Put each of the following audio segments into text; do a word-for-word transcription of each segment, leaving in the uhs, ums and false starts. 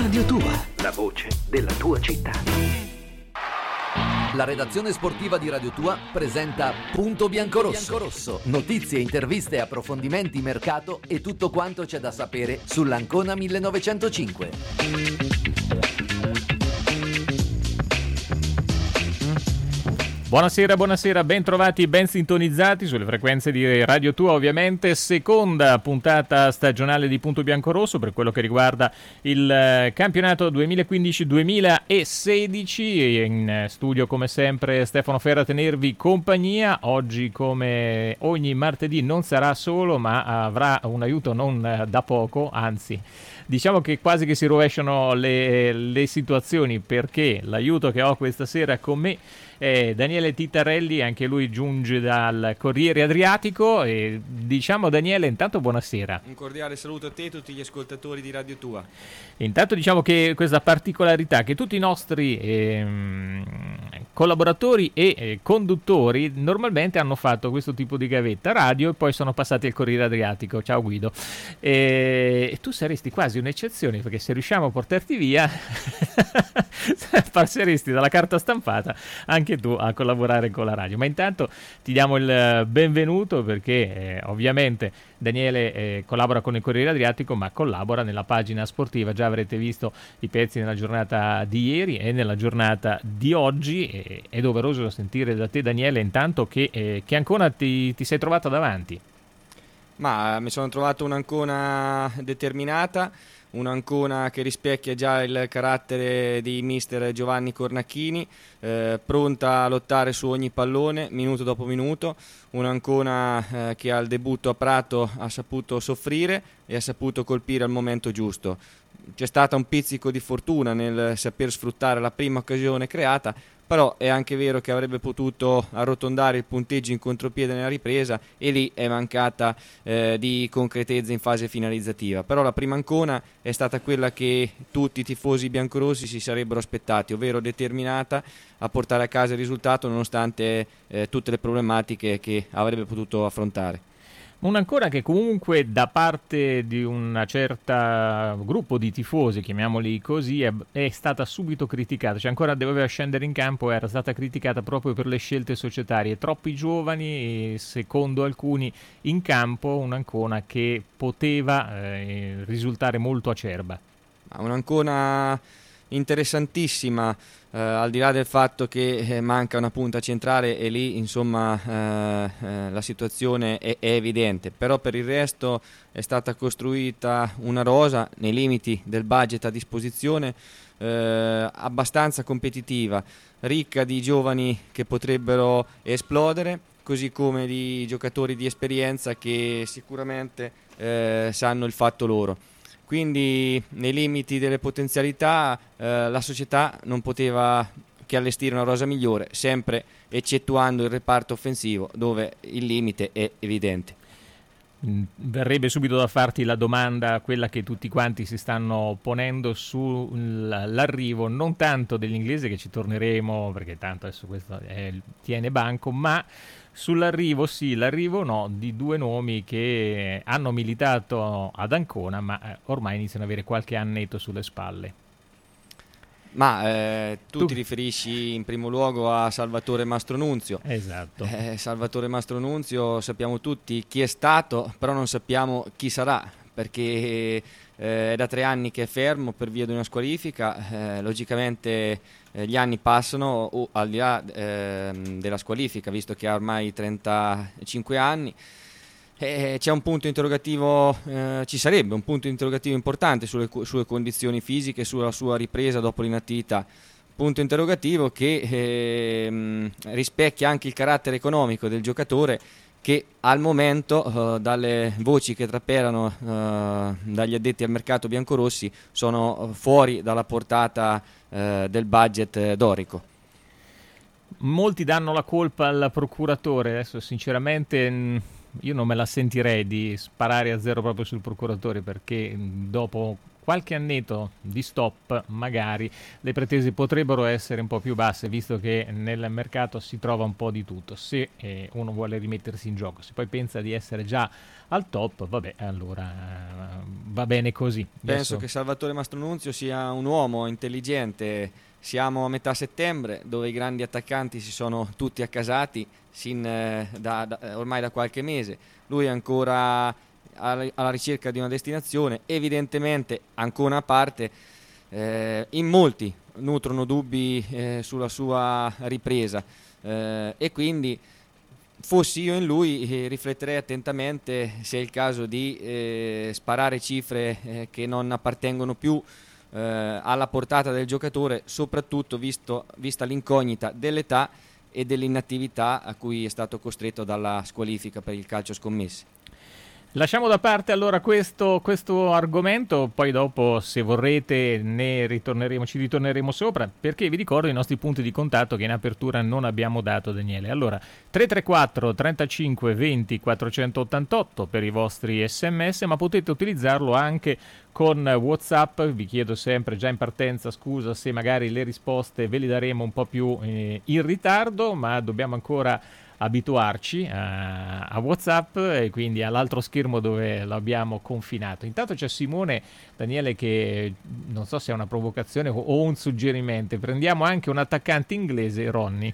Radio Tua, la voce della tua città. La redazione sportiva di Radio Tua presenta Punto Biancorosso. Notizie, interviste, approfondimenti, mercato e tutto quanto c'è da sapere sull'Ancona millenovecentocinque. Buonasera, buonasera, ben trovati, ben sintonizzati sulle frequenze di Radio Tua, ovviamente seconda puntata stagionale di Punto Biancorosso per quello che riguarda il campionato duemilaquindici duemilasedici. In studio come sempre Stefano Ferra a tenervi compagnia. Oggi come ogni martedì non sarà solo, ma avrà un aiuto non da poco, anzi diciamo che quasi che si rovesciano le, le situazioni, perché l'aiuto che ho questa sera con me è Daniele Tittarelli, anche lui giunge dal Corriere Adriatico. E diciamo, Daniele, intanto buonasera. Un cordiale saluto a te e a tutti gli ascoltatori di Radio Tua. Intanto diciamo che questa particolarità che tutti i nostri ehm, collaboratori e eh, conduttori normalmente hanno fatto questo tipo di gavetta radio e poi sono passati al Corriere Adriatico. Ciao Guido. E, e tu saresti quasi un'eccezione, perché se riusciamo a portarti via passeresti dalla carta stampata anche tu a collaborare con la radio. Ma intanto ti diamo il benvenuto perché eh, ovviamente Daniele eh, collabora con il Corriere Adriatico, ma collabora nella pagina sportiva. Già avrete visto i pezzi nella giornata di ieri e nella giornata di oggi. E, è doveroso sentire da te, Daniele, intanto che, eh, che Ancona ti, ti sei trovata davanti. Ma mi sono trovato un'Ancona determinata, un'Ancona che rispecchia già il carattere di mister Giovanni Cornacchini, eh, pronta a lottare su ogni pallone, minuto dopo minuto, un'Ancona eh, che al debutto a Prato ha saputo soffrire e ha saputo colpire al momento giusto. C'è stata un pizzico di fortuna nel saper sfruttare la prima occasione creata, però è anche vero che avrebbe potuto arrotondare il punteggio in contropiede nella ripresa e lì è mancata eh, di concretezza in fase finalizzativa. Però la prima Ancona è stata quella che tutti i tifosi biancorossi si sarebbero aspettati, ovvero determinata a portare a casa il risultato nonostante eh, tutte le problematiche che avrebbe potuto affrontare. Un'Ancona che comunque da parte di una certa gruppo di tifosi, chiamiamoli così, è, è stata subito criticata. Cioè ancora doveva scendere in campo, era stata criticata proprio per le scelte societarie. Troppi giovani, secondo alcuni, in campo. Un'Ancona che poteva eh, risultare molto acerba. Un'Ancona interessantissima, eh, al di là del fatto che eh, manca una punta centrale e lì insomma eh, eh, la situazione è, è evidente, però per il resto è stata costruita una rosa nei limiti del budget a disposizione eh, abbastanza competitiva, ricca di giovani che potrebbero esplodere, così come di giocatori di esperienza che sicuramente eh, sanno il fatto loro. Quindi nei limiti delle potenzialità eh, la società non poteva che allestire una rosa migliore, sempre eccettuando il reparto offensivo dove il limite è evidente. Verrebbe subito da farti la domanda, quella che tutti quanti si stanno ponendo sull'arrivo, non tanto dell'inglese, che ci torneremo perché tanto adesso questo è, tiene banco, ma sull'arrivo, sì, l'arrivo no, di due nomi che hanno militato ad Ancona, ma ormai iniziano ad avere qualche annetto sulle spalle. Ma eh, tu, tu ti riferisci in primo luogo a Salvatore Mastronunzio. Esatto. Eh, Salvatore Mastronunzio sappiamo tutti chi è stato, però non sappiamo chi sarà, perché eh, è da tre anni che è fermo per via di una squalifica. Eh, logicamente eh, gli anni passano o, al di là eh, della squalifica, visto che ha ormai trentacinque anni. Eh, c'è un punto interrogativo, eh, ci sarebbe un punto interrogativo importante sulle sue condizioni fisiche, sulla sua ripresa dopo l'inattività. Punto interrogativo che eh, rispecchia anche il carattere economico del giocatore, che al momento, eh, dalle voci che trapelano eh, dagli addetti al mercato biancorossi, sono fuori dalla portata eh, del budget dorico. Molti danno la colpa al procuratore, adesso sinceramente io non me la sentirei di sparare a zero proprio sul procuratore, perché dopo qualche annetto di stop magari le pretese potrebbero essere un po' più basse, visto che nel mercato si trova un po' di tutto. Se eh, uno vuole rimettersi in gioco, se poi pensa di essere già al top, vabbè, allora uh, va bene così. Penso Adesso... che Salvatore Mastronunzio sia un uomo intelligente. Siamo a metà settembre, dove i grandi attaccanti si sono tutti accasati sin, eh, da, da, ormai da qualche mese. Lui è ancora alla, alla ricerca di una destinazione. Evidentemente, ancora a parte, eh, in molti nutrono dubbi eh, sulla sua ripresa, eh, e quindi fossi io in lui eh, rifletterei attentamente se è il caso di eh, sparare cifre eh, che non appartengono più eh, alla portata del giocatore, soprattutto visto, vista l'incognita dell'età e dell'inattività a cui è stato costretto dalla squalifica per il calcio scommesse. Lasciamo da parte allora questo, questo argomento, poi dopo, se vorrete, ne ritorneremo, ci ritorneremo sopra, perché vi ricordo i nostri punti di contatto che in apertura non abbiamo dato, Daniele. Allora, tre tre quattro trentacinque venti quattrocentottantotto per i vostri sms, ma potete utilizzarlo anche con WhatsApp. Vi chiedo sempre già in partenza scusa se magari le risposte ve le daremo un po' più eh, in ritardo, ma dobbiamo ancora abituarci a, a WhatsApp e quindi all'altro schermo dove l'abbiamo confinato. Intanto c'è Simone, Daniele, che non so se è una provocazione o un suggerimento. Prendiamo anche un attaccante inglese, Ronny,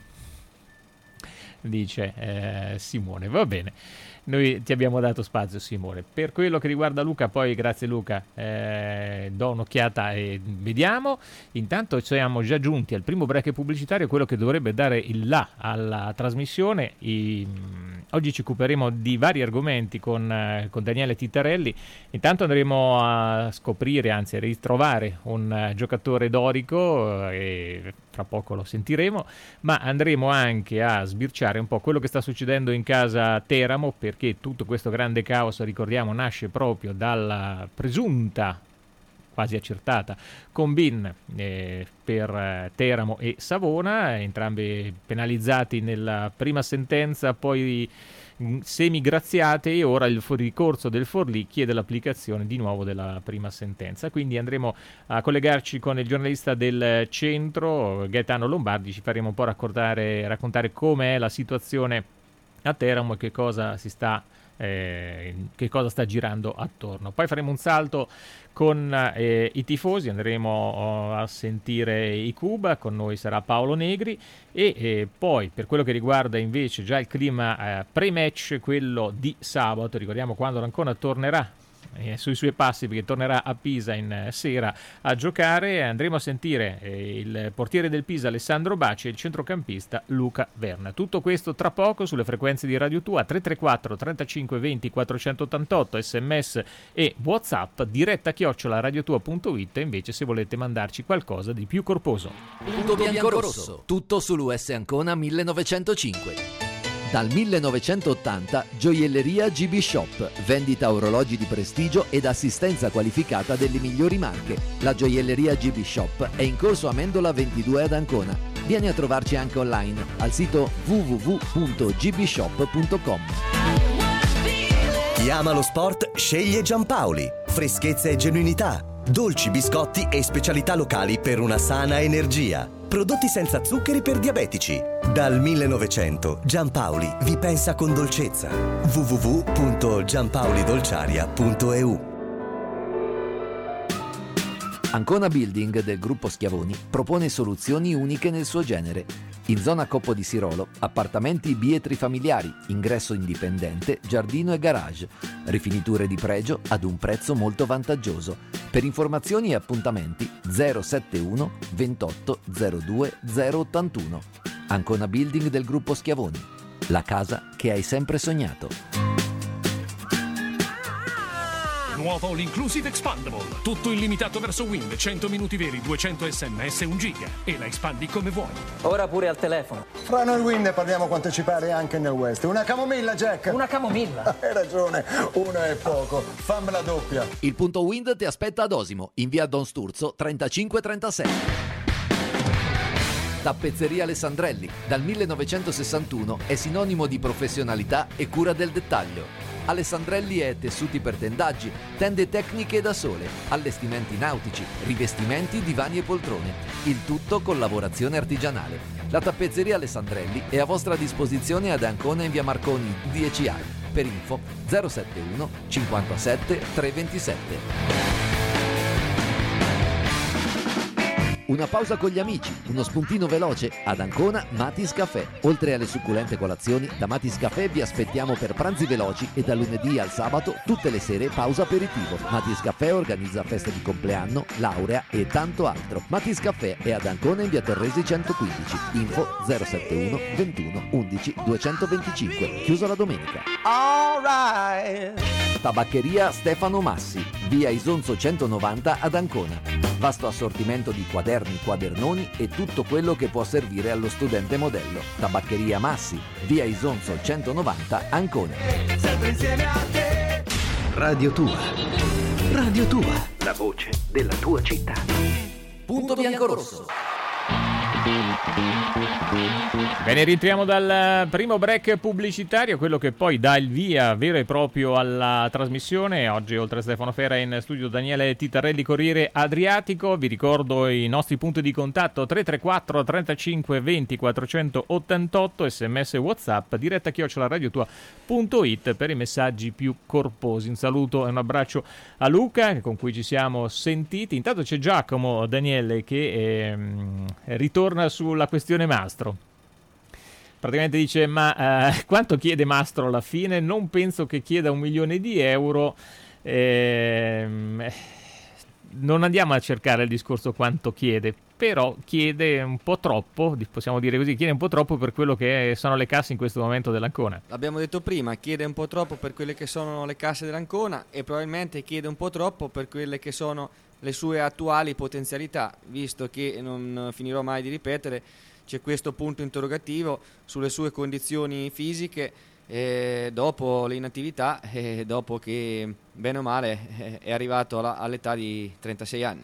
dice eh, Simone. Va bene, noi ti abbiamo dato spazio, Simone. Per quello che riguarda Luca, poi grazie Luca, eh, do un'occhiata e vediamo. Intanto siamo già giunti al primo break pubblicitario, quello che dovrebbe dare il là alla trasmissione. I, oggi ci occuperemo di vari argomenti con, eh, con Daniele Tittarelli. Intanto andremo a scoprire, anzi a ritrovare un uh, giocatore dorico, eh, e fra poco lo sentiremo, ma andremo anche a sbirciare un po' quello che sta succedendo in casa Teramo, perché tutto questo grande caos, ricordiamo, nasce proprio dalla presunta, quasi accertata, combin eh, per eh, Teramo e Savona, entrambi penalizzati nella prima sentenza, poi semigraziate, e ora il ricorso del Forlì chiede l'applicazione di nuovo della prima sentenza. Quindi andremo a collegarci con il giornalista del centro, Gaetano Lombardi, ci faremo un po' raccontare, raccontare com'è la situazione a Teramo e che cosa si sta Eh, che cosa sta girando attorno. Poi faremo un salto con eh, i tifosi, andremo oh, a sentire i Cuba, con noi sarà Paolo Negri, e eh, poi per quello che riguarda invece già il clima eh, pre-match, quello di sabato, ricordiamo quando l'Ancona tornerà eh, sui suoi passi, perché tornerà a Pisa in eh, sera a giocare. Andremo a sentire eh, il portiere del Pisa Alessandro Baci e il centrocampista Luca Verna. Tutto questo tra poco sulle frequenze di Radio Tua. Tre tre quattro trentacinque venti quattrocentottantotto, sms e WhatsApp, diretta chiocciola radiotua punto it, invece se volete mandarci qualcosa di più corposo. Punto biancorosso, tutto sull'U S Ancona millenovecentocinque. Dal millenovecentottanta Gioielleria G B Shop, vendita orologi di prestigio ed assistenza qualificata delle migliori marche. La Gioielleria G B Shop è in corso Amendola ventidue ad Ancona. Vieni a trovarci anche online al sito w w w punto g b shop punto com. Chi ama lo sport sceglie Giampaoli. Freschezza e genuinità, dolci, biscotti e specialità locali per una sana energia. Prodotti senza zuccheri per diabetici. Dal millenovecento Giampaoli vi pensa con dolcezza. w w w punto giampaolidolciaria punto e u. Ancona Building del gruppo Schiavoni propone soluzioni uniche nel suo genere. In zona Coppo di Sirolo, appartamenti bietri familiari, ingresso indipendente, giardino e garage. Rifiniture di pregio ad un prezzo molto vantaggioso. Per informazioni e appuntamenti zero sette uno ventotto zero due zero ottantuno. Ancona Building del gruppo Schiavoni. La casa che hai sempre sognato. Nuovo l'Inclusive Expandable. Tutto illimitato verso Wind, cento minuti veri, duecento sms e un giga. E la espandi come vuoi. Ora pure al telefono. Fra noi Wind parliamo quanto ci pare anche nel West. Una camomilla, Jack? Una camomilla? Hai ragione, una è poco. Fammela doppia. Il punto Wind ti aspetta ad Osimo, in via Don Sturzo trentacinque trentasei. Tappezzeria Alessandrelli, dal millenovecentosessantuno, è sinonimo di professionalità e cura del dettaglio. Alessandrelli è tessuti per tendaggi, tende tecniche da sole, allestimenti nautici, rivestimenti, divani e poltrone. Il tutto con lavorazione artigianale. La tappezzeria Alessandrelli è a vostra disposizione ad Ancona in via Marconi dieci A. Per info zero sette uno cinquantasette trecentoventisette. Una pausa con gli amici, uno spuntino veloce, ad Ancona Matis Café. Oltre alle succulente colazioni, da Matis Café vi aspettiamo per pranzi veloci e da lunedì al sabato tutte le sere pausa aperitivo. Matis Café organizza feste di compleanno, laurea e tanto altro. Matis Café è ad Ancona in via Torresi centoquindici. Info zero sette uno ventuno undici duecentoventicinque. Chiuso la domenica. All right. Tabaccheria Stefano Massi, via Isonzo centonovanta ad Ancona. Vasto assortimento di quaderni, quadernoni e tutto quello che può servire allo studente modello. Tabaccheria Massi, via Isonzo centonovanta, Ancona. Sempre insieme a te. Radio Tua. Radio Tua. La voce della tua città. Punto biancorosso. Bene, rientriamo dal primo break pubblicitario, quello che poi dà il via vero e proprio alla trasmissione. Oggi oltre a Stefano Ferra in studio Daniele Titarelli, Corriere Adriatico. Vi ricordo i nostri punti di contatto: tre tre quattro trentacinque venti quattrocentottantotto, sms WhatsApp, diretta chiocciola radiotua punto it per i messaggi più corposi. Un saluto e un abbraccio a Luca, con cui ci siamo sentiti. Intanto c'è Giacomo, Daniele, che ehm, ritorna sulla questione Mastro. Praticamente dice: ma eh, quanto chiede Mastro alla fine? Non penso che chieda un milione di euro. ehm, non andiamo a cercare il discorso quanto chiede, però chiede un po' troppo, possiamo dire così, chiede un po' troppo per quello che sono le casse in questo momento dell'Ancona. L'abbiamo detto prima, chiede un po' troppo per quelle che sono le casse dell'Ancona e probabilmente chiede un po' troppo per quelle che sono le sue attuali potenzialità, visto che, non finirò mai di ripetere, c'è questo punto interrogativo sulle sue condizioni fisiche eh, dopo l'inattività e dopo che, bene o male, eh, è arrivato alla, all'età di trentasei anni.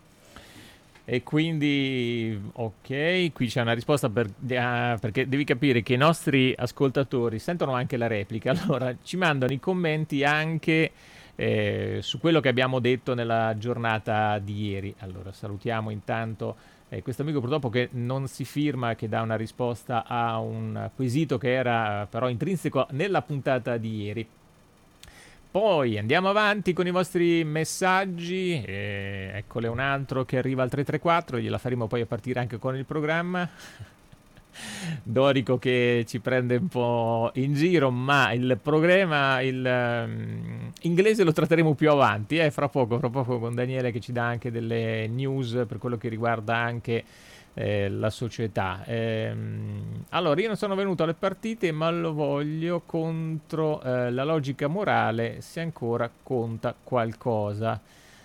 E quindi, ok, qui c'è una risposta per, uh, perché devi capire che i nostri ascoltatori sentono anche la replica, allora ci mandano i commenti anche Eh, su quello che abbiamo detto nella giornata di ieri. Allora salutiamo intanto eh, questo amico purtroppo che non si firma, che dà una risposta a un quesito che era però intrinseco nella puntata di ieri. Poi andiamo avanti con i vostri messaggi, eh, eccole un altro che arriva al tre tre quattro, gliela faremo poi a partire anche con il programma. Dorico che ci prende un po' in giro, ma il programma il um, inglese lo tratteremo più avanti, eh, fra poco, fra poco con Daniele che ci dà anche delle news per quello che riguarda anche eh, la società. Ehm, allora, io non sono venuto alle partite, ma lo voglio contro eh, la logica morale, se ancora conta qualcosa.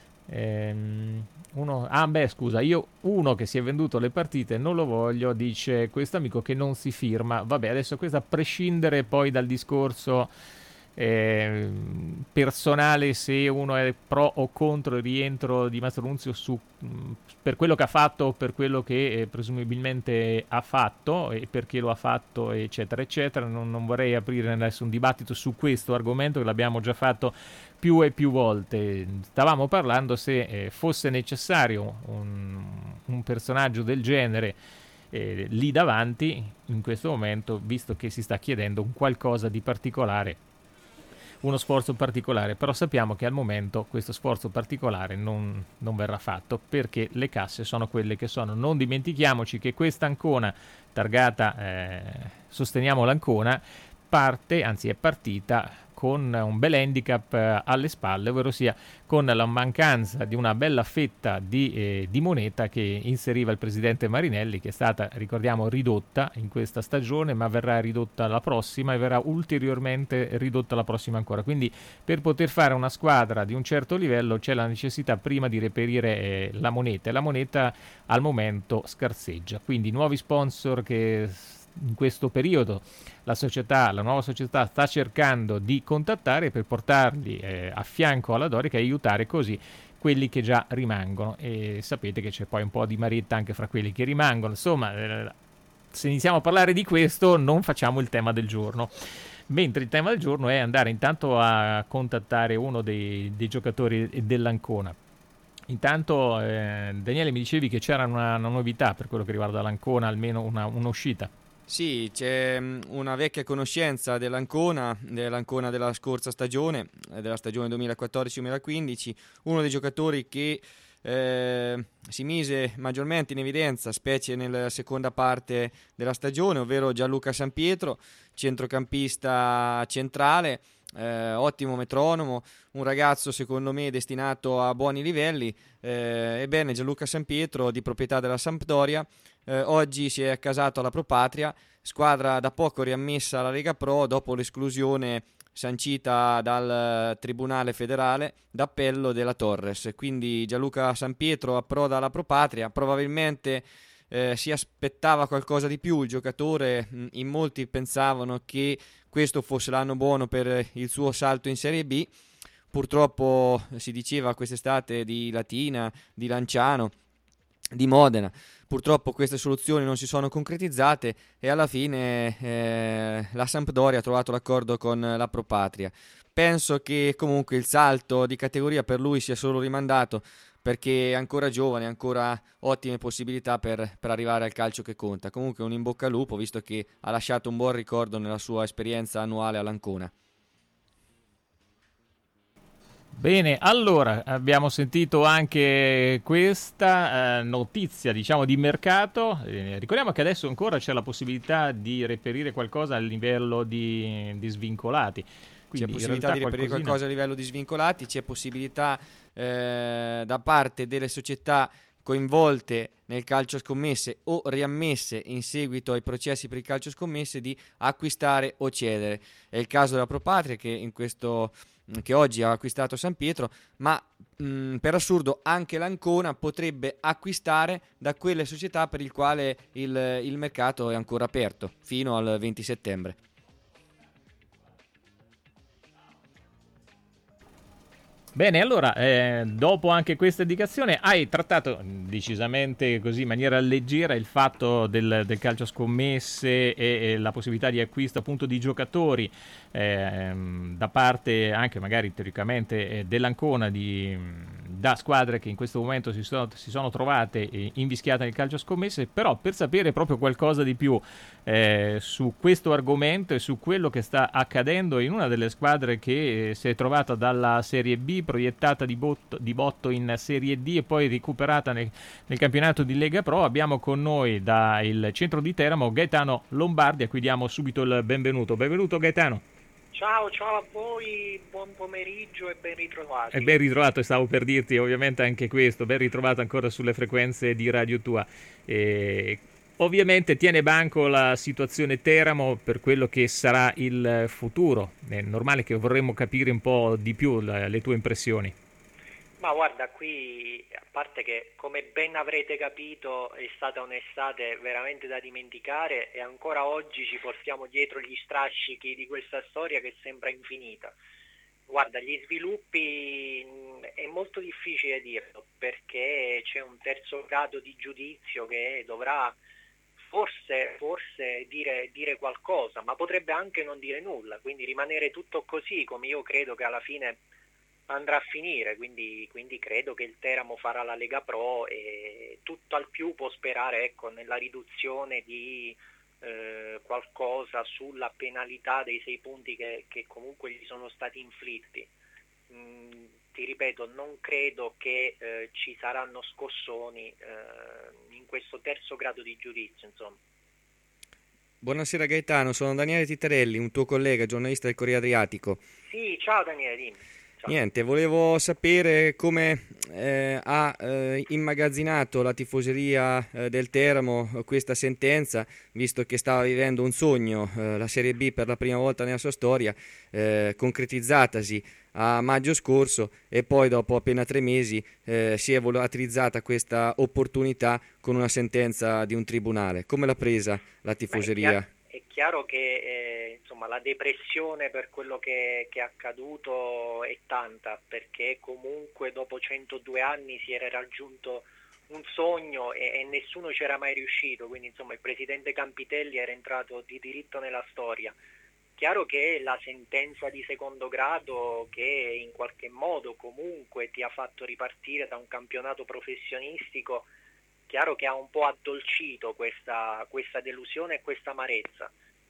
Ehm, uno, ah beh scusa, io uno che si è venduto le partite non lo voglio, dice questo amico che non si firma. Vabbè, adesso questo a prescindere poi dal discorso eh, personale, se uno è pro o contro il rientro di Mastro Nunzio su, mh, per quello che ha fatto o per quello che eh, presumibilmente ha fatto e perché lo ha fatto eccetera eccetera. Non, non vorrei aprire adesso un dibattito su questo argomento, che l'abbiamo già fatto più e più volte. Stavamo parlando se eh, fosse necessario un, un personaggio del genere eh, lì davanti in questo momento, visto che si sta chiedendo un qualcosa di particolare, uno sforzo particolare, però sappiamo che al momento questo sforzo particolare non, non verrà fatto perché le casse sono quelle che sono. Non dimentichiamoci che questa Ancona targata eh, Sosteniamo l'Ancona parte, anzi è partita con un bel handicap eh, alle spalle, ovvero sia con la mancanza di una bella fetta di, eh, di moneta che inseriva il presidente Marinelli, che è stata, ricordiamo, ridotta in questa stagione, ma verrà ridotta la prossima e verrà ulteriormente ridotta la prossima ancora. Quindi per poter fare una squadra di un certo livello c'è la necessità prima di reperire eh, la moneta, e la moneta al momento scarseggia. Quindi nuovi sponsor che in questo periodo la società, la nuova società sta cercando di contattare per portarli eh, a fianco alla Dorica e aiutare così quelli che già rimangono, e sapete che c'è poi un po' di marietta anche fra quelli che rimangono. Insomma, eh, se iniziamo a parlare di questo non facciamo il tema del giorno. mentre il tema del giorno è andare intanto a contattare uno dei, dei giocatori dell'Ancona. Intanto eh, Daniele, mi dicevi che c'era una, una novità per quello che riguarda l'Ancona, almeno una, un'uscita. Sì, c'è una vecchia conoscenza dell'Ancona, dell'Ancona della scorsa stagione, della stagione duemilaquattordici duemilaquindici, uno dei giocatori che eh, si mise maggiormente in evidenza, specie nella seconda parte della stagione, ovvero Gianluca Sampietro, centrocampista centrale, eh, ottimo metronomo, un ragazzo secondo me destinato a buoni livelli. Eh, ebbene, Gianluca Sampietro, di proprietà della Sampdoria, Eh, oggi si è accasato alla Pro Patria, squadra da poco riammessa alla Lega Pro dopo l'esclusione sancita dal Tribunale Federale d'Appello della Torres. Quindi Gianluca Sampietro approda alla Pro Patria, probabilmente eh, si aspettava qualcosa di più il giocatore, in molti pensavano che questo fosse l'anno buono per il suo salto in Serie B. Purtroppo si diceva quest'estate di Latina, di Lanciano, di Modena. Purtroppo queste soluzioni non si sono concretizzate e alla fine eh, la Sampdoria ha trovato l'accordo con la Pro Patria. Penso che comunque il salto di categoria per lui sia solo rimandato, perché è ancora giovane, ha ancora ottime possibilità per, per arrivare al calcio che conta. Comunque un in bocca al lupo, visto che ha lasciato un buon ricordo nella sua esperienza annuale all'Ancona. Bene, allora abbiamo sentito anche questa eh, notizia, diciamo, di mercato. Eh, ricordiamo che adesso ancora c'è la possibilità di reperire qualcosa a livello di, di svincolati. Quindi, c'è possibilità di reperire qualcosina... qualcosa a livello di svincolati, c'è possibilità eh, da parte delle società coinvolte nel calcio scommesse o riammesse in seguito ai processi per il calcio scommesse di acquistare o cedere. È il caso della Pro Patria, che in questo che oggi ha acquistato San Pietro, ma mh, per assurdo anche l'Ancona potrebbe acquistare da quelle società per il quale il, il mercato è ancora aperto fino al venti settembre. Bene, allora, eh, dopo anche questa indicazione, hai trattato decisamente così in maniera leggera il fatto del, del calcio scommesse e, e la possibilità di acquisto appunto di giocatori eh, da parte anche magari teoricamente eh, dell'Ancona, di, da squadre che in questo momento si sono, si sono trovate eh, invischiate nel calcio scommesse. Però per sapere proprio qualcosa di più eh, su questo argomento e su quello che sta accadendo in una delle squadre che eh, si è trovata dalla Serie B, proiettata di botto, di botto in Serie D e poi recuperata nel, nel campionato di Lega Pro, abbiamo con noi dal centro di Teramo Gaetano Lombardi, a cui diamo subito il benvenuto. Benvenuto Gaetano. Ciao, ciao a voi, buon pomeriggio e ben ritrovati. E ben ritrovato, stavo per dirti ovviamente anche questo, ben ritrovato ancora sulle frequenze di Radio Tua. E... Ovviamente tiene banco la situazione Teramo per quello che sarà il futuro. È normale che vorremmo capire un po' di più le, le tue impressioni. Ma guarda, qui, a parte che come ben avrete capito è stata un'estate veramente da dimenticare e ancora oggi ci portiamo dietro gli strascichi di questa storia che sembra infinita. Guarda, gli sviluppi è molto difficile dirlo, perché c'è un terzo grado di giudizio che dovrà Forse, forse dire, dire qualcosa, ma potrebbe anche non dire nulla, quindi rimanere tutto così come io credo che alla fine andrà a finire, quindi, quindi credo che il Teramo farà la Lega Pro e tutto al più può sperare, ecco, nella riduzione di eh, qualcosa sulla penalità dei sei punti che, che comunque gli sono stati inflitti. Mm, ti ripeto, non credo che eh, ci saranno scossoni eh, in questo terzo grado di giudizio, insomma. Buonasera Gaetano, sono Daniele Tittarelli, un tuo collega, giornalista del Corriere Adriatico. Sì, ciao Daniele, dimmi. Ciao. Niente, volevo sapere come eh, ha eh, immagazzinato la tifoseria eh, del Teramo questa sentenza, visto che stava vivendo un sogno, eh, la Serie B per la prima volta nella sua storia, eh, concretizzatasi a maggio scorso, e poi dopo appena tre mesi eh, si è volatilizzata questa opportunità con una sentenza di un tribunale. Come l'ha presa la tifoseria? Beh, è chiaro che eh, insomma, la depressione per quello che, che è accaduto è tanta, perché comunque dopo centodue anni si era raggiunto un sogno e, e nessuno c'era mai riuscito, quindi insomma il presidente Campitelli era entrato di diritto nella storia. Chiaro che la sentenza di secondo grado, che in qualche modo comunque ti ha fatto ripartire da un campionato professionistico, chiaro che ha un po' addolcito questa, questa delusione e questa amarezza.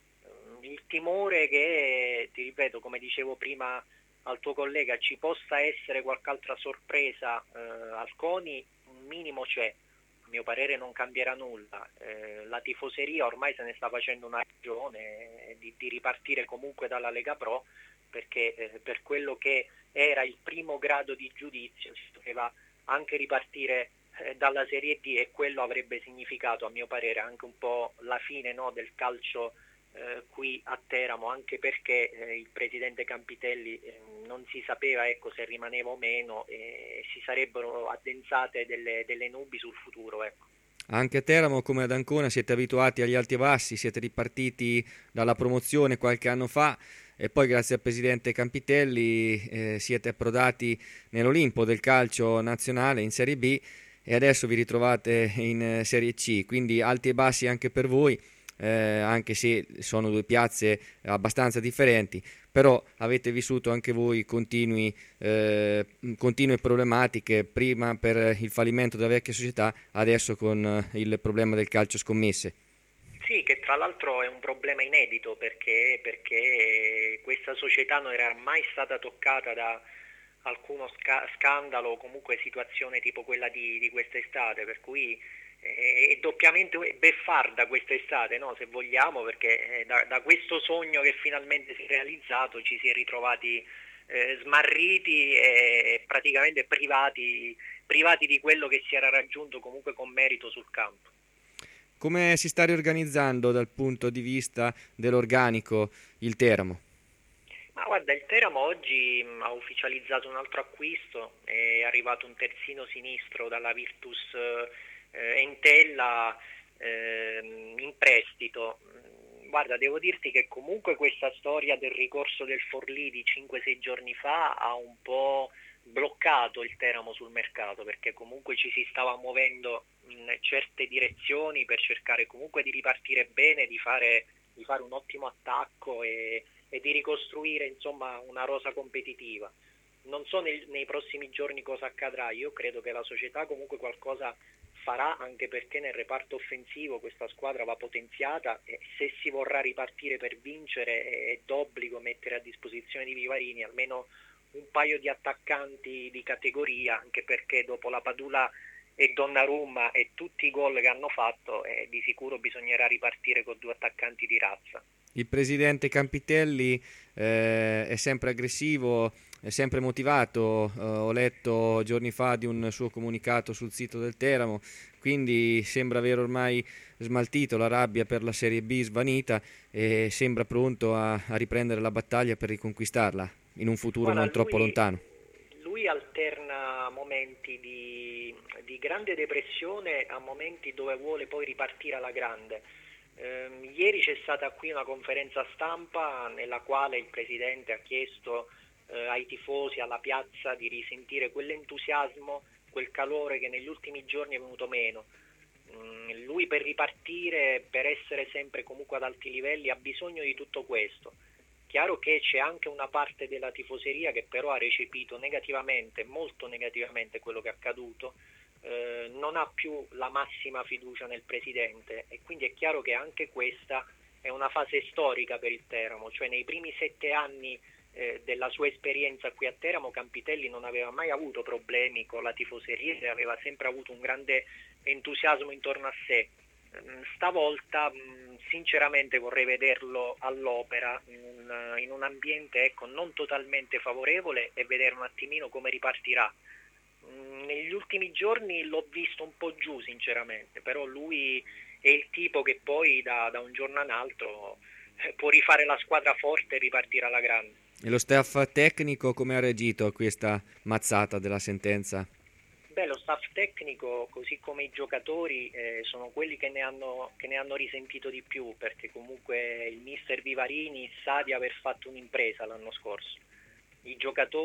Il timore che, ti ripeto, come dicevo prima al tuo collega, ci possa essere qualche altra sorpresa eh, al CONI, un minimo c'è. A mio parere non cambierà nulla. Eh, la tifoseria ormai se ne sta facendo una ragione eh, di, di ripartire comunque dalla Lega Pro, perché eh, per quello che era il primo grado di giudizio si doveva anche ripartire eh, dalla Serie D, e quello avrebbe significato a mio parere anche un po' la fine, no, del calcio Eh, qui a Teramo, anche perché eh, il presidente Campitelli eh, non si sapeva ecco, se rimaneva o meno, e si sarebbero addensate delle, delle nubi sul futuro. Ecco. Anche a Teramo, come ad Ancona, siete abituati agli alti e bassi, siete ripartiti dalla promozione qualche anno fa e poi grazie al presidente Campitelli eh, siete approdati nell'Olimpo del calcio nazionale in Serie B e adesso vi ritrovate in eh, Serie C, quindi alti e bassi anche per voi. Eh, anche se sono due piazze abbastanza differenti, però avete vissuto anche voi continui, eh, continue problematiche, prima per il fallimento della vecchia società, adesso con eh, il problema del calcio scommesse. Sì, che tra l'altro è un problema inedito, perché, perché questa società non era mai stata toccata da alcuno sca- scandalo o comunque situazione tipo quella di, di quest'estate, per cui è doppiamente beffarda quest'estate, no? Se vogliamo, perché da, da questo sogno che finalmente si è realizzato ci si è ritrovati eh, smarriti e praticamente privati, privati di quello che si era raggiunto comunque con merito sul campo. Come si sta riorganizzando dal punto di vista dell'organico il Teramo? Ma guarda, il Teramo oggi mh, ha ufficializzato un altro acquisto, è arrivato un terzino sinistro dalla Virtus eh, Entella eh, in prestito. Guarda, devo dirti che comunque questa storia del ricorso del Forlì di cinque sei giorni fa ha un po' bloccato il Teramo sul mercato, perché comunque ci si stava muovendo in certe direzioni per cercare comunque di ripartire bene, di fare, di fare un ottimo attacco e, e di ricostruire insomma una rosa competitiva. Non so nel, nei prossimi giorni cosa accadrà, io credo che la società comunque qualcosa farà, anche perché nel reparto offensivo questa squadra va potenziata e se si vorrà ripartire per vincere è d'obbligo mettere a disposizione di Vivarini almeno un paio di attaccanti di categoria, anche perché dopo la Padula e Donnarumma e tutti i gol che hanno fatto eh, di sicuro bisognerà ripartire con due attaccanti di razza. Il presidente Campitelli eh, è sempre aggressivo, è sempre motivato, eh, ho letto giorni fa di un suo comunicato sul sito del Teramo, quindi sembra aver ormai smaltito la rabbia per la Serie B svanita e sembra pronto a, a riprendere la battaglia per riconquistarla in un futuro Guarda, non lui, troppo lontano. Lui alterna momenti di, di grande depressione a momenti dove vuole poi ripartire alla grande. Eh, ieri c'è stata qui una conferenza stampa nella quale il presidente ha chiesto eh, ai tifosi, alla piazza, di risentire quell'entusiasmo, quel calore che negli ultimi giorni è venuto meno. Mm, lui per ripartire, per essere sempre comunque ad alti livelli, ha bisogno di tutto questo. Chiaro che c'è anche una parte della tifoseria che però ha recepito negativamente, molto negativamente quello che è accaduto, eh, non ha più la massima fiducia nel presidente e quindi è chiaro che anche questa è una fase storica per il Teramo, cioè nei primi sette anni eh, della sua esperienza qui a Teramo Campitelli non aveva mai avuto problemi con la tifoseria e aveva sempre avuto un grande entusiasmo intorno a sé. Stavolta sinceramente vorrei vederlo all'opera in, in un ambiente ecco, non totalmente favorevole e vedere un attimino come ripartirà. Negli ultimi giorni l'ho visto un po' giù sinceramente, però lui è il tipo che poi da, da un giorno all'altro può rifare la squadra forte e ripartire alla grande. E lo staff tecnico come ha reagito a questa mazzata della sentenza? Beh, lo staff tecnico, così come i giocatori, eh, sono quelli che ne, hanno, che ne hanno risentito di più, perché comunque il mister Vivarini sa di aver fatto un'impresa l'anno scorso. I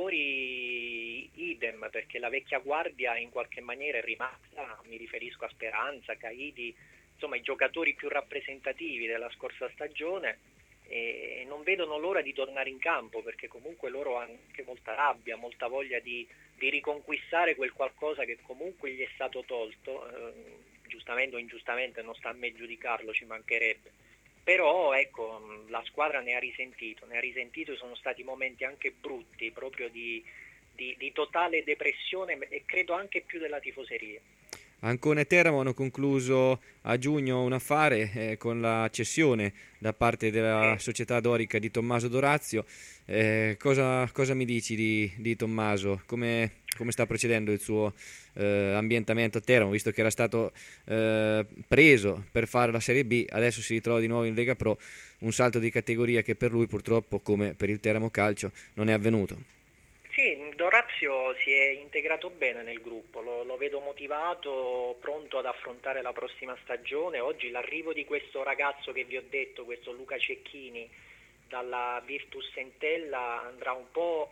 giocatori idem, perché la vecchia guardia in qualche maniera è rimasta, mi riferisco a Speranza, Caidi, insomma i giocatori più rappresentativi della scorsa stagione, e non vedono l'ora di tornare in campo, perché comunque loro hanno anche molta rabbia, molta voglia di, di riconquistare quel qualcosa che comunque gli è stato tolto, eh, giustamente o ingiustamente, non sta a me giudicarlo, ci mancherebbe, però ecco, la squadra ne ha risentito, ne ha risentito, sono stati momenti anche brutti, proprio di, di, di totale depressione, e credo anche più della tifoseria. Ancona e Teramo hanno concluso a giugno un affare eh, con la cessione da parte della società dorica di Tommaso Dorazio. Eh, cosa, cosa mi dici di, di Tommaso? Come, come sta procedendo il suo eh, ambientamento a Teramo, visto che era stato eh, preso per fare la Serie B, adesso si ritrova di nuovo in Lega Pro, un salto di categoria che per lui purtroppo, come per il Teramo Calcio, non è avvenuto. Sì, Dorazio si è integrato bene nel gruppo, lo, lo vedo motivato, pronto ad affrontare la prossima stagione. Oggi l'arrivo di questo ragazzo che vi ho detto, questo Luca Cecchini, dalla Virtus Entella, andrà un po'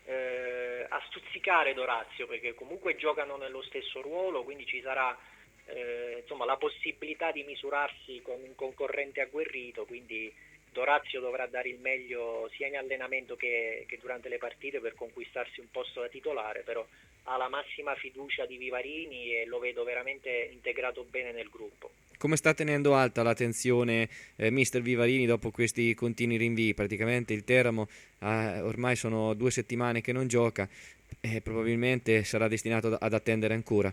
eh, a stuzzicare Dorazio, perché comunque giocano nello stesso ruolo, quindi ci sarà eh, insomma, la possibilità di misurarsi con un concorrente agguerrito, quindi Dorazio dovrà dare il meglio sia in allenamento che, che durante le partite per conquistarsi un posto da titolare, però ha la massima fiducia di Vivarini e lo vedo veramente integrato bene nel gruppo. Come sta tenendo alta la tensione eh, mister Vivarini dopo questi continui rinvii? Praticamente il Teramo eh, ormai sono due settimane che non gioca e probabilmente sarà destinato ad attendere ancora.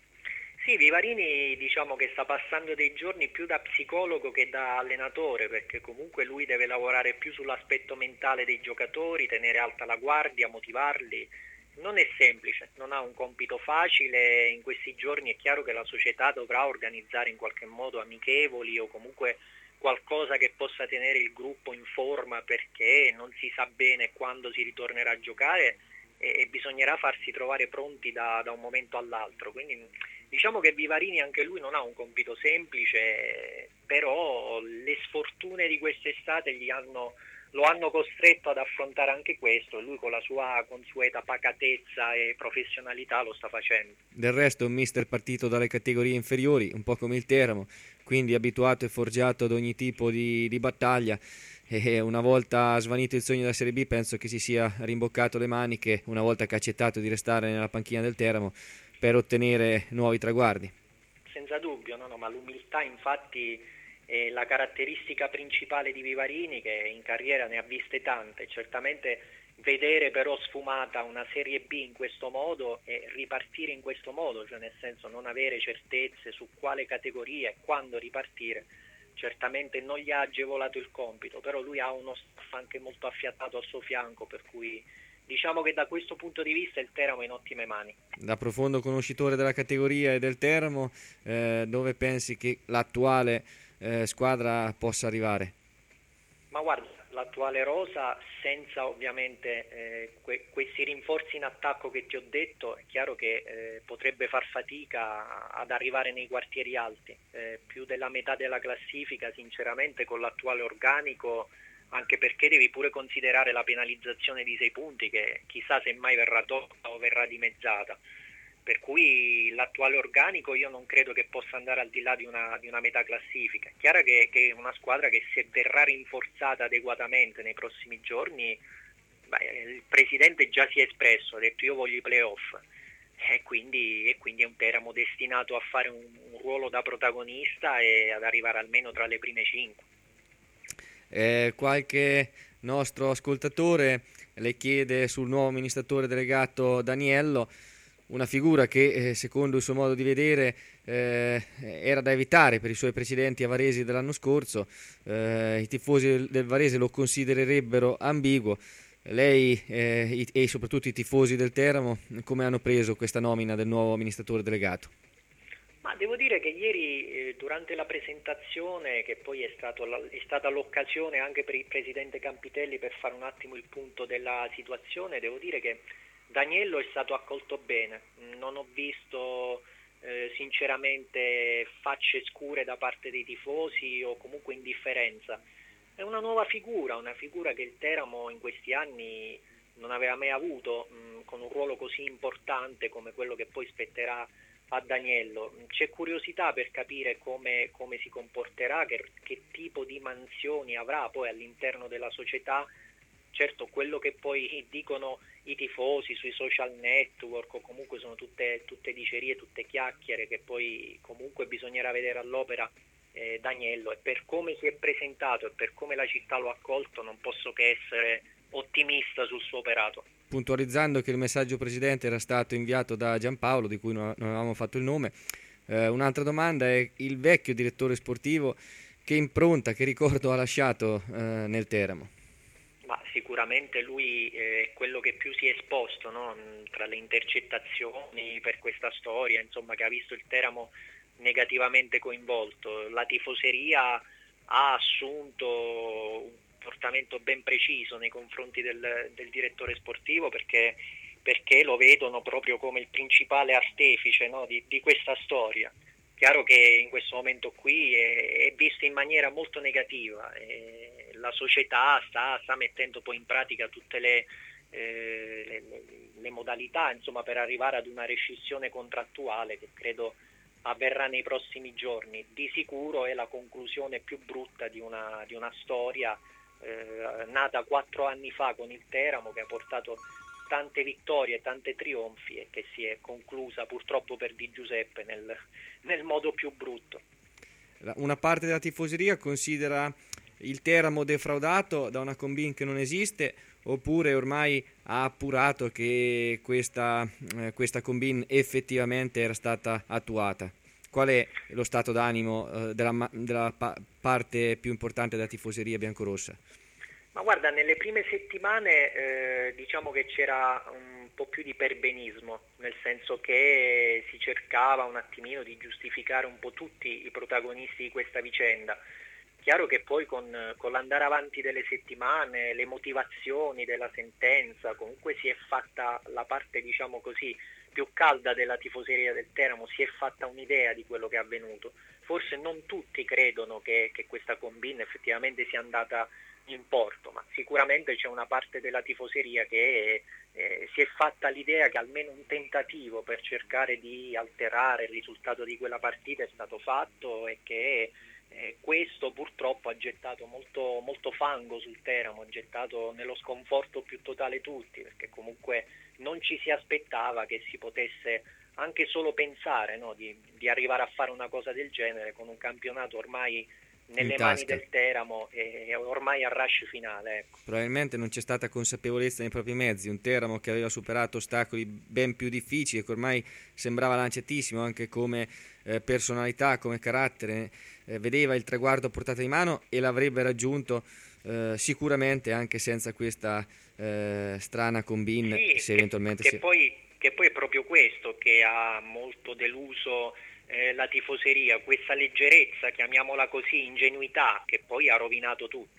Sì, Vivarini diciamo che sta passando dei giorni più da psicologo che da allenatore, perché comunque lui deve lavorare più sull'aspetto mentale dei giocatori, tenere alta la guardia, motivarli. Non è semplice, non ha un compito facile, in questi giorni è chiaro che la società dovrà organizzare in qualche modo amichevoli o comunque qualcosa che possa tenere il gruppo in forma, perché non si sa bene quando si ritornerà a giocare e bisognerà farsi trovare pronti da, da un momento all'altro, quindi diciamo che Vivarini anche lui non ha un compito semplice, però le sfortune di quest'estate gli hanno, lo hanno costretto ad affrontare anche questo, e lui con la sua consueta pacatezza e professionalità lo sta facendo. Del resto è un mister partito dalle categorie inferiori, un po' come il Teramo, quindi abituato e forgiato ad ogni tipo di, di battaglia, e una volta svanito il sogno della Serie B penso che si sia rimboccato le maniche, una volta che ha accettato di restare nella panchina del Teramo, per ottenere nuovi traguardi. Senza dubbio, no, no, ma l'umiltà infatti è la caratteristica principale di Vivarini, che in carriera ne ha viste tante. Certamente vedere però sfumata una Serie B in questo modo e ripartire in questo modo, cioè nel senso non avere certezze su quale categoria e quando ripartire, certamente non gli ha agevolato il compito, però lui ha uno staff anche molto affiatato al suo fianco, per cui diciamo che da questo punto di vista il Teramo è in ottime mani. Da profondo conoscitore della categoria e del Teramo, eh, dove pensi che l'attuale eh, squadra possa arrivare? Ma guarda, l'attuale rosa, senza ovviamente eh, que- questi rinforzi in attacco che ti ho detto, è chiaro che eh, potrebbe far fatica ad arrivare nei quartieri alti, eh, più della metà della classifica sinceramente con l'attuale organico, anche perché devi pure considerare la penalizzazione di sei punti che chissà se mai verrà tolta o verrà dimezzata, per cui l'attuale organico io non credo che possa andare al di là di una, di una metà classifica. È chiaro che, che è una squadra che se verrà rinforzata adeguatamente nei prossimi giorni, beh, il presidente già si è espresso, ha detto io voglio i playoff, e quindi, e quindi è un Teramo destinato a fare un, un ruolo da protagonista e ad arrivare almeno tra le prime cinque. Eh, qualche nostro ascoltatore le chiede sul nuovo amministratore delegato Daniello, una figura che eh, secondo il suo modo di vedere eh, era da evitare per i suoi precedenti a Varese dell'anno scorso. Eh, i tifosi del Varese lo considererebbero ambiguo. Lei eh, i, e soprattutto i tifosi del Teramo come hanno preso questa nomina del nuovo amministratore delegato? Ma devo dire che ieri eh, durante la presentazione, che poi è, stato la, è stata l'occasione anche per il presidente Campitelli per fare un attimo il punto della situazione, devo dire che Daniello è stato accolto bene, non ho visto eh, sinceramente facce scure da parte dei tifosi o comunque indifferenza. È una nuova figura, una figura che il Teramo in questi anni non aveva mai avuto, mh, con un ruolo così importante come quello che poi spetterà a Daniello. C'è curiosità per capire come, come si comporterà, che, che tipo di mansioni avrà poi all'interno della società. Certo, quello che poi dicono i tifosi sui social network o comunque sono tutte, tutte dicerie, tutte chiacchiere che poi comunque bisognerà vedere all'opera eh, Daniello, e per come si è presentato e per come la città lo ha accolto non posso che essere ottimista sul suo operato. Puntualizzando che il messaggio precedente era stato inviato da Giampaolo, di cui non avevamo fatto il nome, eh, un'altra domanda è: il vecchio direttore sportivo, che impronta, che ricordo ha lasciato eh, nel Teramo? Ma sicuramente lui è quello che più si è esposto, no? Tra le intercettazioni per questa storia, insomma, che ha visto il Teramo negativamente coinvolto. La tifoseria ha assunto un comportamento ben preciso nei confronti del, del direttore sportivo, perché, perché lo vedono proprio come il principale artefice, no? di, di questa storia. Chiaro che in questo momento qui è, è visto in maniera molto negativa. E la società sta, sta mettendo poi in pratica tutte le, eh, le, le modalità, insomma, per arrivare ad una rescissione contrattuale che credo avverrà nei prossimi giorni. Di sicuro è la conclusione più brutta di una, di una storia eh, nata quattro anni fa con il Teramo, che ha portato tante vittorie, tanti trionfi, e che si è conclusa purtroppo per Di Giuseppe nel, nel modo più brutto. Una parte della tifoseria considera il Teramo defraudato da una combine che non esiste, oppure ormai ha appurato che questa, eh, questa combine effettivamente era stata attuata? Qual è lo stato d'animo eh, della, della pa- parte più importante della tifoseria biancorossa? Ma guarda, nelle prime settimane eh, diciamo che c'era un po' più di perbenismo, nel senso che si cercava un attimino di giustificare un po' tutti i protagonisti di questa vicenda. Chiaro che poi con, con l'andare avanti delle settimane, le motivazioni della sentenza, comunque si è fatta la parte, diciamo così, più calda della tifoseria del Teramo, si è fatta un'idea di quello che è avvenuto. Forse non tutti credono che, che questa combine effettivamente sia andata in porto, ma sicuramente c'è una parte della tifoseria che eh, si è fatta l'idea che almeno un tentativo per cercare di alterare il risultato di quella partita è stato fatto, e che Eh, questo purtroppo ha gettato molto, molto fango sul Teramo, ha gettato nello sconforto più totale tutti, perché comunque non ci si aspettava che si potesse anche solo pensare, no, di, di arrivare a fare una cosa del genere con un campionato ormai nelle mani del Teramo e, e ormai a rush finale. Ecco. Probabilmente non c'è stata consapevolezza nei propri mezzi, un Teramo che aveva superato ostacoli ben più difficili e che ormai sembrava lanciatissimo anche come eh, personalità, come carattere, eh, vedeva il traguardo a portata di mano e l'avrebbe raggiunto eh, sicuramente anche senza questa eh, strana combine, sì, se che, eventualmente che si... poi, che poi è proprio questo che ha molto deluso eh, la tifoseria, questa leggerezza, chiamiamola così, ingenuità, che poi ha rovinato tutto.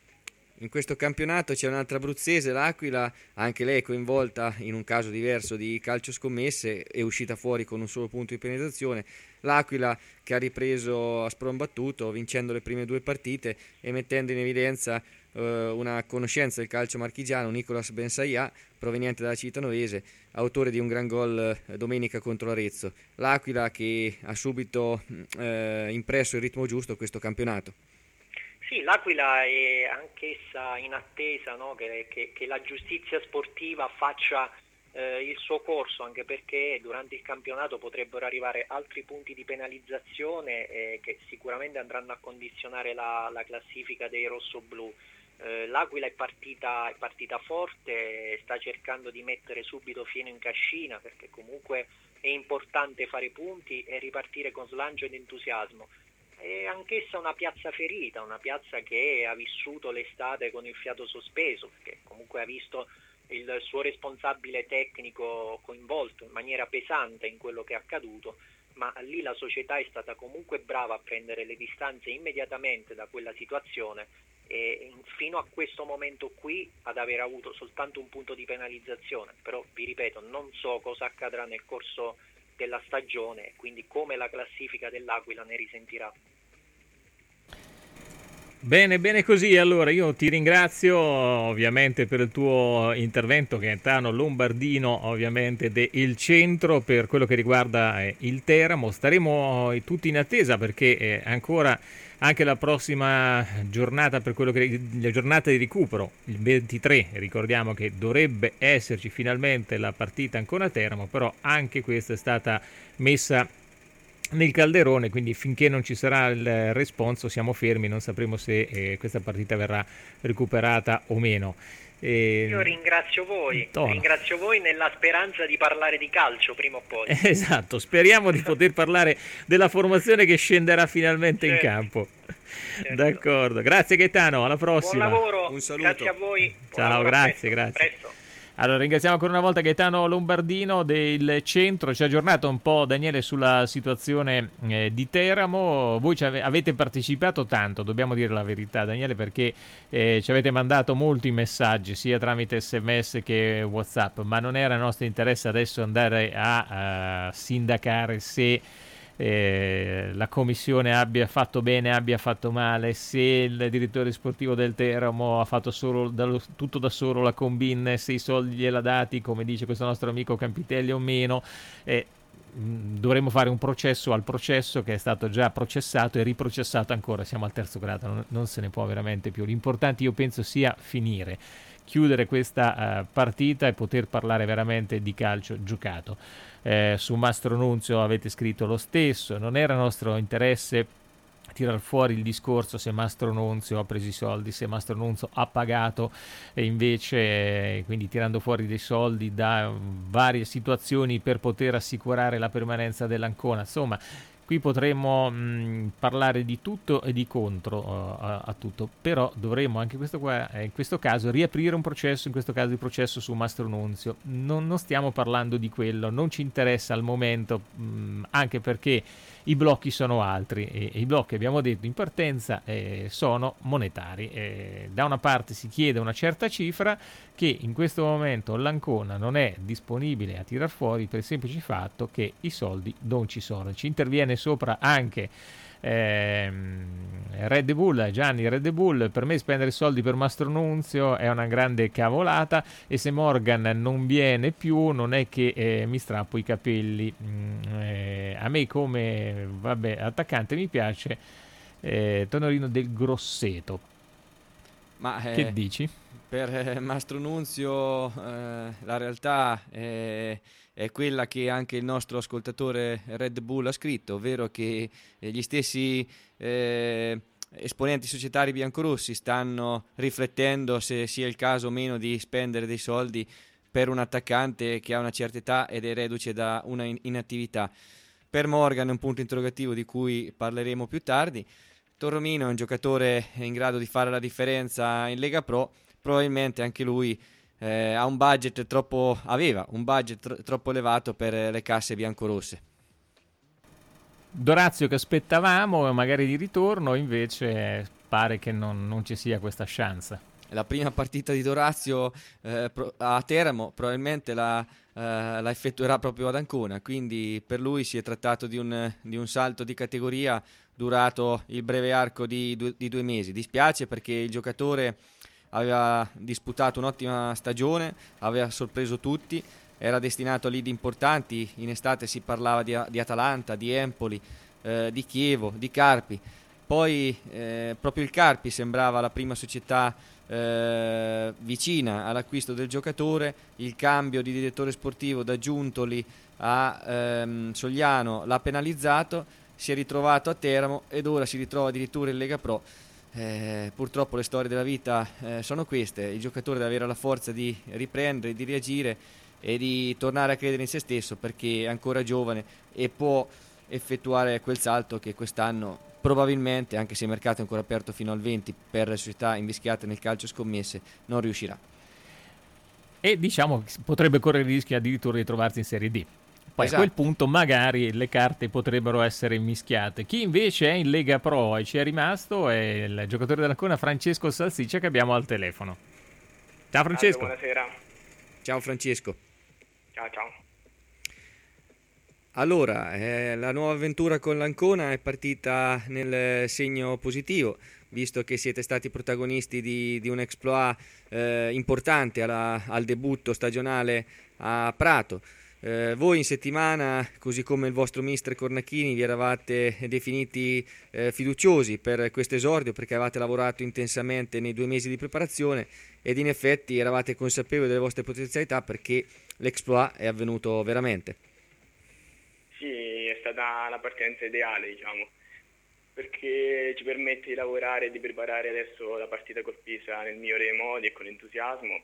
In questo campionato c'è un'altra abruzzese, l'Aquila, anche lei coinvolta in un caso diverso di calcio scommesse, è uscita fuori con un solo punto di penalizzazione. L'Aquila che ha ripreso a sprombattuto, vincendo le prime due partite e mettendo in evidenza eh, una conoscenza del calcio marchigiano, Nicolas Bensaia, proveniente dalla Citanovese, autore di un gran gol eh, domenica contro l'Arezzo. L'Aquila che ha subito eh, impresso il ritmo giusto a questo campionato. Sì, l'Aquila è anch'essa in attesa, no? che, che, che la giustizia sportiva faccia eh, il suo corso, anche perché durante il campionato potrebbero arrivare altri punti di penalizzazione eh, che sicuramente andranno a condizionare la, la classifica dei rossoblù. Eh, L'Aquila è partita, è partita forte, sta cercando di mettere subito fieno in cascina, perché comunque è importante fare punti e ripartire con slancio ed entusiasmo. È anch'essa una piazza ferita, una piazza che ha vissuto l'estate con il fiato sospeso, perché comunque ha visto il suo responsabile tecnico coinvolto in maniera pesante in quello che è accaduto, ma lì la società è stata comunque brava a prendere le distanze immediatamente da quella situazione e fino a questo momento qui ad aver avuto soltanto un punto di penalizzazione. Però vi ripeto, non so cosa accadrà nel corso della stagione, quindi come la classifica dell'Aquila ne risentirà. Bene, bene così. Allora io ti ringrazio ovviamente per il tuo intervento, Gaetano Lombardino, ovviamente del centro, per quello che riguarda eh, il Teramo. Staremo eh, tutti in attesa perché eh, ancora anche la prossima giornata, per quello che la giornata di recupero, il ventitré, ricordiamo che dovrebbe esserci finalmente la partita Ancona-Teramo, però anche questa è stata messa nel calderone, quindi finché non ci sarà il responso siamo fermi, non sapremo se eh, questa partita verrà recuperata o meno. E... Io ringrazio voi, Tono. ringrazio voi nella speranza di parlare di calcio prima o poi. Esatto, speriamo di poter parlare della formazione che scenderà finalmente certo. in campo. Certo. D'accordo, grazie Gaetano, alla prossima. Buon lavoro, un saluto. grazie a voi. Ciao, grazie, grazie. Presto. Allora ringraziamo ancora una volta Gaetano Lombardino del centro, ci ha aggiornato un po' Daniele sulla situazione eh, di Teramo. Voi ci ave- avete partecipato tanto, dobbiamo dire la verità Daniele, perché eh, ci avete mandato molti messaggi sia tramite sms che WhatsApp, ma non era nostro interesse adesso andare a, a sindacare se Eh, la commissione abbia fatto bene, abbia fatto male, se il direttore sportivo del Teramo ha fatto solo dallo, tutto da solo la combin, se i soldi gliela dati come dice questo nostro amico Campitelli o meno. eh, dovremmo fare un processo al processo che è stato già processato e riprocessato ancora, siamo al terzo grado, non, non se ne può veramente più. L'importante io penso sia finire, chiudere questa uh, partita e poter parlare veramente di calcio giocato. Eh, su Mastro Nunzio avete scritto lo stesso, non era nostro interesse tirar fuori il discorso se Mastro Nunzio ha preso i soldi, se Mastro Nunzio ha pagato, e invece eh, quindi tirando fuori dei soldi da um, varie situazioni per poter assicurare la permanenza dell'Ancona. Insomma, qui potremmo mh, parlare di tutto e di contro uh, a, a tutto, però dovremmo anche questo qua, eh, in questo caso riaprire un processo, in questo caso il processo su Mastro Nunzio. Non, non stiamo parlando di quello, non ci interessa al momento, mh, anche perché i blocchi sono altri e, e i blocchi, abbiamo detto in partenza, eh, sono monetari. Eh, da una parte si chiede una certa cifra che in questo momento l'Ancona non è disponibile a tirar fuori per il semplice fatto che i soldi non ci sono. Ci interviene sopra anche ehm, Red Bull, Gianni Red Bull. Per me spendere soldi per Mastro Nunzio è una grande cavolata e se Morgan non viene più non è che eh, mi strappo i capelli. Mm, eh, a me come vabbè, attaccante mi piace eh, Tonorino del Grosseto. Ma eh, che dici? Per eh, Mastro Nunzio eh, la realtà è, è quella che anche il nostro ascoltatore Red Bull ha scritto, ovvero che eh, gli stessi eh, esponenti societari biancorossi stanno riflettendo se sia il caso o meno di spendere dei soldi per un attaccante che ha una certa età ed è reduce da una in- inattività. Per Morgan è un punto interrogativo di cui parleremo più tardi. Torromino è un giocatore in grado di fare la differenza in Lega Pro, probabilmente anche lui eh, ha un budget troppo, aveva un budget tro- troppo elevato per le casse biancorosse. Dorazio che aspettavamo magari di ritorno, invece pare che non, non ci sia questa chance. La prima partita di Dorazio eh, pro- a Teramo probabilmente la, eh, la effettuerà proprio ad Ancona, quindi per lui si è trattato di un, di un salto di categoria durato il breve arco di due, di due mesi. Dispiace perché il giocatore aveva disputato un'ottima stagione, aveva sorpreso tutti, era destinato a lead importanti, in estate si parlava di, di Atalanta, di Empoli, eh, di Chievo, di Carpi, poi eh, proprio il Carpi sembrava la prima società eh, vicina all'acquisto del giocatore. Il cambio di direttore sportivo da Giuntoli a ehm, Sogliano l'ha penalizzato, si è ritrovato a Teramo ed ora si ritrova addirittura in Lega Pro. Eh, purtroppo le storie della vita eh, sono queste, il giocatore deve avere la forza di riprendere, di reagire e di tornare a credere in se stesso, perché è ancora giovane e può effettuare quel salto che quest'anno probabilmente, anche se il mercato è ancora aperto fino al venti per le società invischiate nel calcio scommesse, non riuscirà. E diciamo che potrebbe correre il rischio addirittura di trovarsi in Serie D. Poi Esatto. A quel punto magari le carte potrebbero essere mischiate. Chi invece è in Lega Pro e ci è rimasto è il giocatore dell'Ancona Francesco Salsiccia, che abbiamo al telefono. Ciao Francesco. Allora, buonasera. Ciao Francesco. Ciao ciao. Allora, eh, la nuova avventura con l'Ancona è partita nel segno positivo. visto che siete stati protagonisti di, di un exploit eh, importante alla, al debutto stagionale a Prato. Eh, voi in settimana, così come il vostro mister Cornacchini, vi eravate definiti eh, fiduciosi per questo esordio perché avevate lavorato intensamente nei due mesi di preparazione ed in effetti eravate consapevoli delle vostre potenzialità perché l'exploit è avvenuto veramente. Sì, è stata la partenza ideale, diciamo, perché ci permette di lavorare e di preparare adesso la partita col Pisa nel migliore dei modi e con entusiasmo.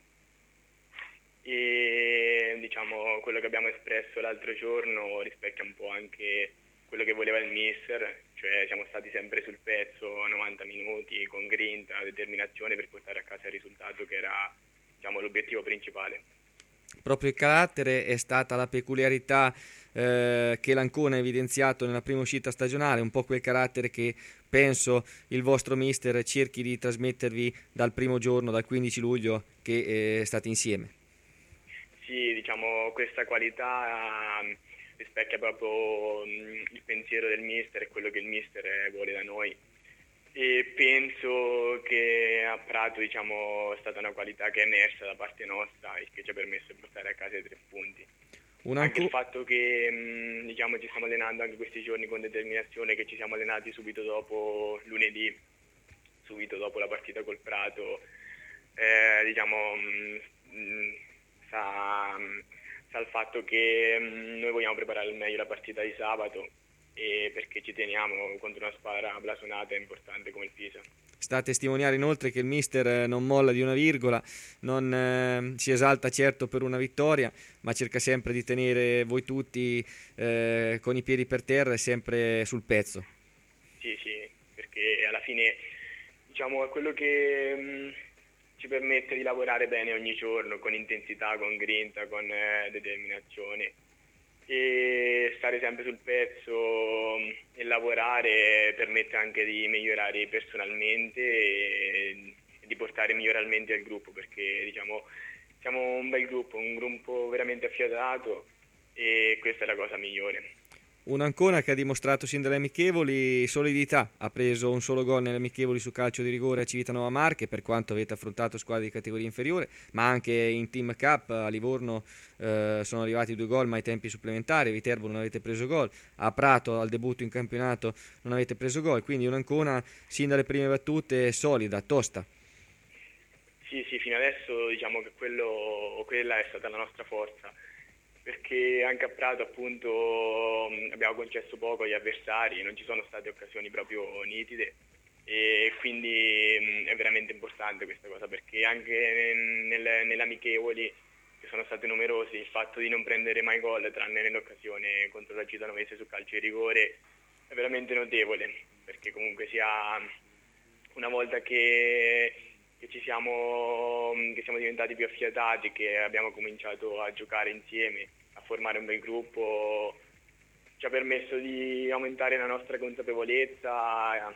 E diciamo quello che abbiamo espresso l'altro giorno rispecchia un po' anche quello che voleva il mister, cioè siamo stati sempre sul pezzo novanta minuti con grinta, determinazione per portare a casa il risultato che era, diciamo, l'obiettivo principale. Proprio il carattere è stata la peculiarità eh, che l'Ancona ha evidenziato nella prima uscita stagionale, un po' quel carattere che penso il vostro mister cerchi di trasmettervi dal primo giorno, dal quindici luglio che eh, state insieme. Sì, diciamo questa qualità um, rispecchia proprio um, il pensiero del mister e quello che il mister vuole da noi, e penso che a Prato, diciamo, è stata una qualità che è emersa da parte nostra e che ci ha permesso di portare a casa i tre punti. Una anche co- il fatto che um, diciamo ci stiamo allenando anche questi giorni con determinazione, che ci siamo allenati subito dopo lunedì, subito dopo la partita col Prato, eh, diciamo um, Sa, sa il fatto che mh, noi vogliamo preparare al meglio la partita di sabato, e perché ci teniamo contro una squadra blasonata e importante come il Pisa. Sta a testimoniare inoltre che il mister non molla di una virgola, non eh, si esalta certo per una vittoria, ma cerca sempre di tenere voi tutti eh, con i piedi per terra e sempre sul pezzo. Sì, sì, perché alla fine, diciamo, è quello che mh, ci permette di lavorare bene ogni giorno, con intensità, con grinta, con eh, determinazione, e stare sempre sul pezzo e lavorare permette anche di migliorare personalmente e, e di portare miglioramenti al gruppo, perché diciamo siamo un bel gruppo, un gruppo veramente affiatato, e questa è la cosa migliore. Un'Ancona che ha dimostrato sin dalle amichevoli solidità, ha preso un solo gol nelle amichevoli su calcio di rigore a Civitanova Marche, per quanto avete affrontato squadre di categoria inferiore, ma anche in Team Cup a Livorno eh, sono arrivati due gol ma ai tempi supplementari, a Viterbo non avete preso gol, a Prato al debutto in campionato non avete preso gol, quindi un'Ancona sin dalle prime battute solida, tosta. Sì, sì, fino adesso diciamo che quello, quella è stata la nostra forza, perché anche a Prato appunto abbiamo concesso poco agli avversari, non ci sono state occasioni proprio nitide, e quindi è veramente importante questa cosa, perché anche nel, nelle amichevoli, che sono state numerosi, il fatto di non prendere mai gol tranne nell'occasione contro la Citanovese su calcio di rigore è veramente notevole, perché comunque sia una volta che che ci siamo, che siamo diventati più affiatati, che abbiamo cominciato a giocare insieme, a formare un bel gruppo, ci ha permesso di aumentare la nostra consapevolezza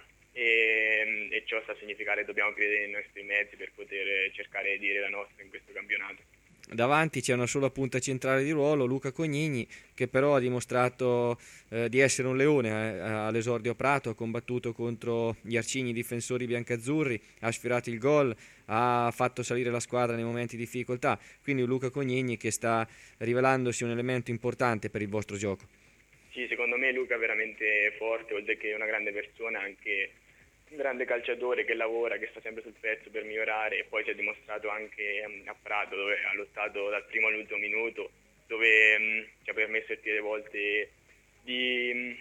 e, e ciò sta a significare che dobbiamo credere nei nostri mezzi per poter cercare di dire la nostra in questo campionato. Davanti c'è una sola punta centrale di ruolo, Luca Cognigni, che però ha dimostrato eh, di essere un leone eh, all'esordio a Prato, ha combattuto contro gli arcigni difensori biancazzurri, ha sfiorato il gol, ha fatto salire la squadra nei momenti di difficoltà, quindi un Luca Cognigni che sta rivelandosi un elemento importante per il vostro gioco. Sì, secondo me Luca è veramente forte, oltre che una grande persona, anche un grande calciatore che lavora, che sta sempre sul pezzo per migliorare, e poi si è dimostrato anche a Prato, dove ha lottato dal primo all'ultimo minuto, dove mh, ci ha permesso il piede volte di,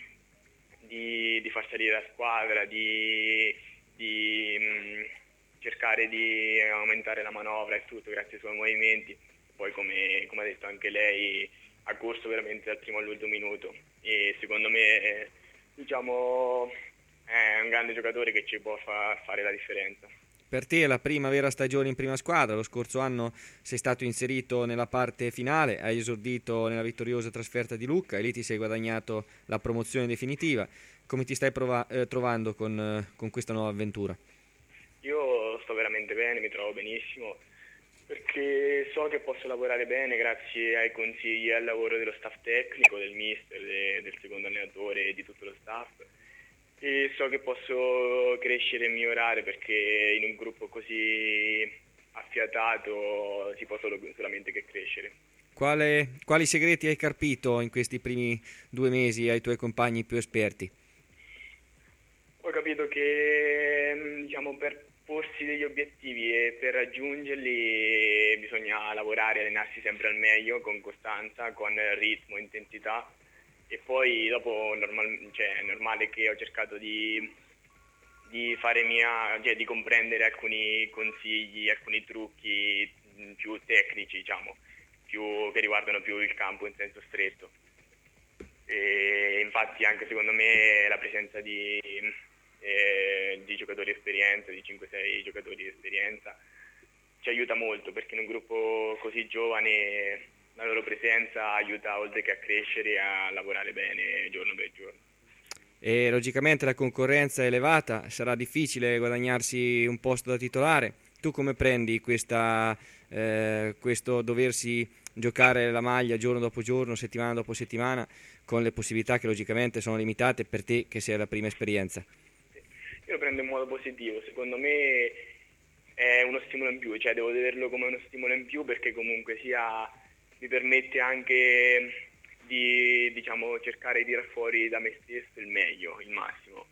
di, di far salire la squadra, di, di mh, cercare di aumentare la manovra e tutto grazie ai suoi movimenti. Poi come, come ha detto anche lei, ha corso veramente dal primo all'ultimo minuto, e secondo me diciamo è un grande giocatore che ci può far fare la differenza. Per te è la prima vera stagione in prima squadra, lo scorso anno sei stato inserito nella parte finale, hai esordito nella vittoriosa trasferta di Lucca e lì ti sei guadagnato la promozione definitiva. Come ti stai prova- eh, trovando con, eh, con questa nuova avventura? Io sto veramente bene, mi trovo benissimo, perché so che posso lavorare bene grazie ai consigli e al lavoro dello staff tecnico, del mister, de- del secondo allenatore e di tutto lo staff. e so che posso crescere e migliorare, perché in un gruppo così affiatato si può solo, solamente che crescere. Quale, quali segreti hai carpito in questi primi due mesi ai tuoi compagni più esperti? Ho capito che, diciamo, per porsi degli obiettivi e per raggiungerli bisogna lavorare, allenarsi sempre al meglio, con costanza, con ritmo, intensità, e poi dopo normal, cioè, è normale che ho cercato di, di fare mia, cioè, di comprendere alcuni consigli, alcuni trucchi più tecnici, diciamo, più, che riguardano più il campo in senso stretto. E infatti anche secondo me la presenza di, eh, di giocatori di esperienza, di cinque sei giocatori di esperienza, ci aiuta molto, perché in un gruppo così giovane la loro presenza aiuta, oltre che a crescere, a lavorare bene giorno per giorno. E logicamente la concorrenza è elevata, sarà difficile guadagnarsi un posto da titolare. Tu come prendi questa, eh, questo doversi giocare la maglia giorno dopo giorno, settimana dopo settimana, con le possibilità che logicamente sono limitate per te che sei la prima esperienza? Io lo prendo in modo positivo, secondo me è uno stimolo in più, cioè devo vederlo come uno stimolo in più, perché comunque sia mi permette anche di, diciamo, cercare di tirar fuori da me stesso il meglio, il massimo.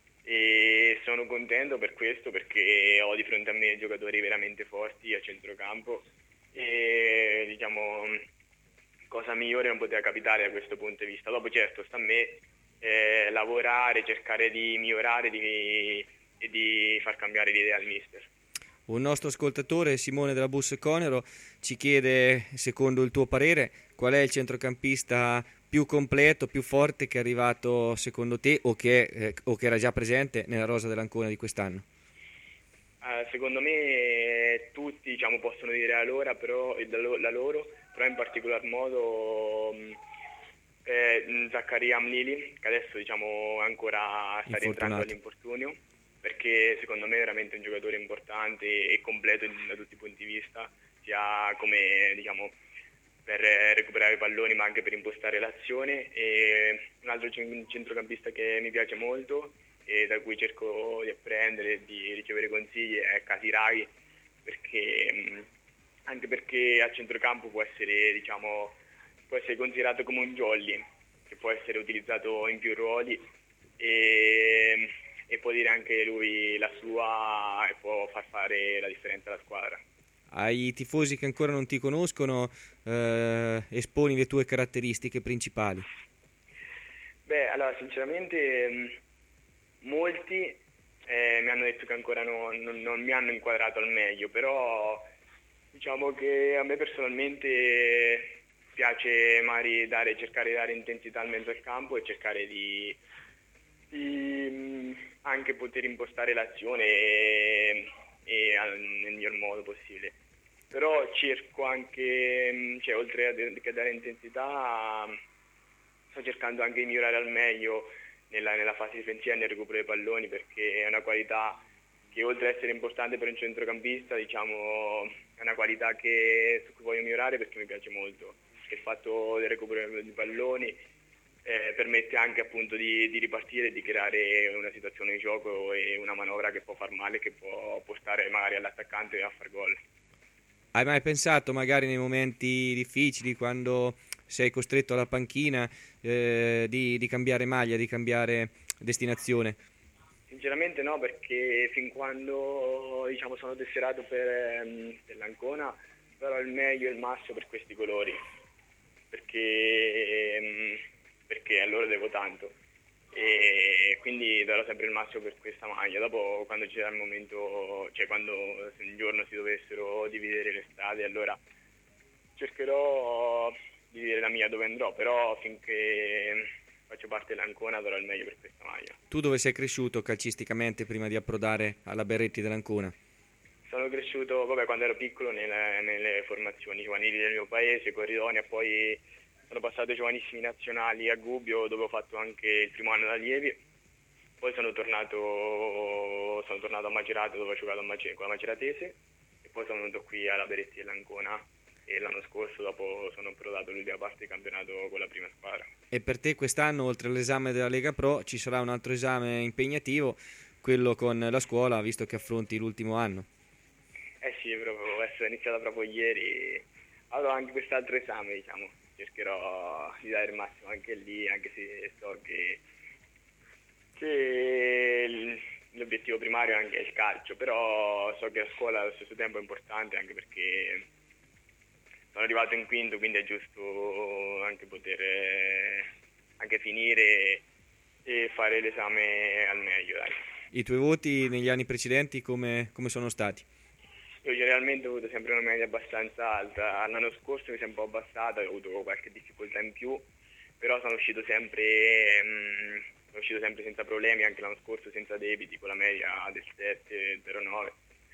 E sono contento per questo, perché ho di fronte a me giocatori veramente forti a centrocampo e, diciamo, cosa migliore non poteva capitare da questo punto di vista. Dopo certo sta a me eh, lavorare, cercare di migliorare di, e di far cambiare l'idea al mister. Un nostro ascoltatore, Simone della Bus Conero, ci chiede, secondo il tuo parere, qual è il centrocampista più completo, più forte che è arrivato secondo te, o che, eh, o che era già presente nella rosa dell'Ancona di quest'anno? Uh, secondo me tutti, diciamo, possono dire la loro, però, la loro, però in particolar modo eh, Zaccaria Amnili, che adesso, diciamo, ancora sta rientrando dall'infortunio, perché secondo me è veramente un giocatore importante e completo da tutti i punti di vista, sia come, diciamo, per recuperare i palloni ma anche per impostare l'azione. E un altro centrocampista che mi piace molto e da cui cerco di apprendere e di ricevere consigli è Casiraghi, perché, anche perché a centrocampo può essere, diciamo, può essere considerato come un jolly, che può essere utilizzato in più ruoli e e può dire anche lui la sua e può far fare la differenza alla squadra. Ai tifosi che ancora non ti conoscono, eh, esponi le tue caratteristiche principali. Beh, allora sinceramente molti eh, mi hanno detto che ancora no, non, non mi hanno inquadrato al meglio, però diciamo che a me personalmente piace magari dare, cercare di dare intensità al mezzo al campo e cercare di di anche poter impostare l'azione e, e nel miglior modo possibile. Però cerco anche, cioè, oltre a dare intensità, sto cercando anche di migliorare al meglio nella, nella fase difensiva e nel recupero dei palloni, perché è una qualità che, oltre ad essere importante per un centrocampista, diciamo, è una qualità che, su cui voglio migliorare, perché mi piace molto. Il fatto del recupero dei palloni Eh, permette anche appunto di, di ripartire e di creare una situazione di gioco e una manovra che può far male, che può portare magari all'attaccante a far gol. Hai mai pensato, magari nei momenti difficili, quando sei costretto alla panchina, eh, di, di cambiare maglia, di cambiare destinazione? Sinceramente no, perché fin quando, diciamo, sono tesserato per, per l'Ancona, però il meglio e il massimo per questi colori, perché perché a loro devo tanto e quindi darò sempre il massimo per questa maglia. Dopo, quando ci sarà il momento, cioè quando un giorno si dovessero dividere le strade, allora cercherò di dire la mia dove andrò, però finché faccio parte dell'Ancona darò il meglio per questa maglia. Tu dove sei cresciuto calcisticamente prima di approdare alla Berretti dell'Ancona? Sono cresciuto, vabbè, quando ero piccolo nelle, nelle formazioni giovanili del mio paese, Corridonia, poi sono passato ai giovanissimi nazionali a Gubbio, dove ho fatto anche il primo anno d'allievi. Poi sono tornato, sono tornato a Macerato, dove ho giocato a Macer- con la Maceratese, e poi sono venuto qui alla Berretti dell'Ancona e l'anno scorso dopo sono approdato l'ultima parte del campionato con la prima squadra. E per te quest'anno, oltre all'esame della Lega Pro, ci sarà un altro esame impegnativo, quello con la scuola, visto che affronti l'ultimo anno? Eh sì, proprio essere iniziata proprio ieri, avrò anche quest'altro esame, diciamo, cercherò di dare il massimo anche lì, anche se so che, che l'obiettivo primario è anche il calcio, però so che la scuola allo stesso tempo è importante, anche perché sono arrivato in quinto, quindi è giusto anche poter eh, anche finire e fare l'esame al meglio. Dai. I tuoi voti negli anni precedenti come, come sono stati? Io generalmente ho avuto sempre una media abbastanza alta, l'anno scorso mi si è un po' abbassata, ho avuto qualche difficoltà in più, però sono uscito sempre, mh, sono uscito sempre senza problemi, anche l'anno scorso senza debiti, con la media del sette zero nove.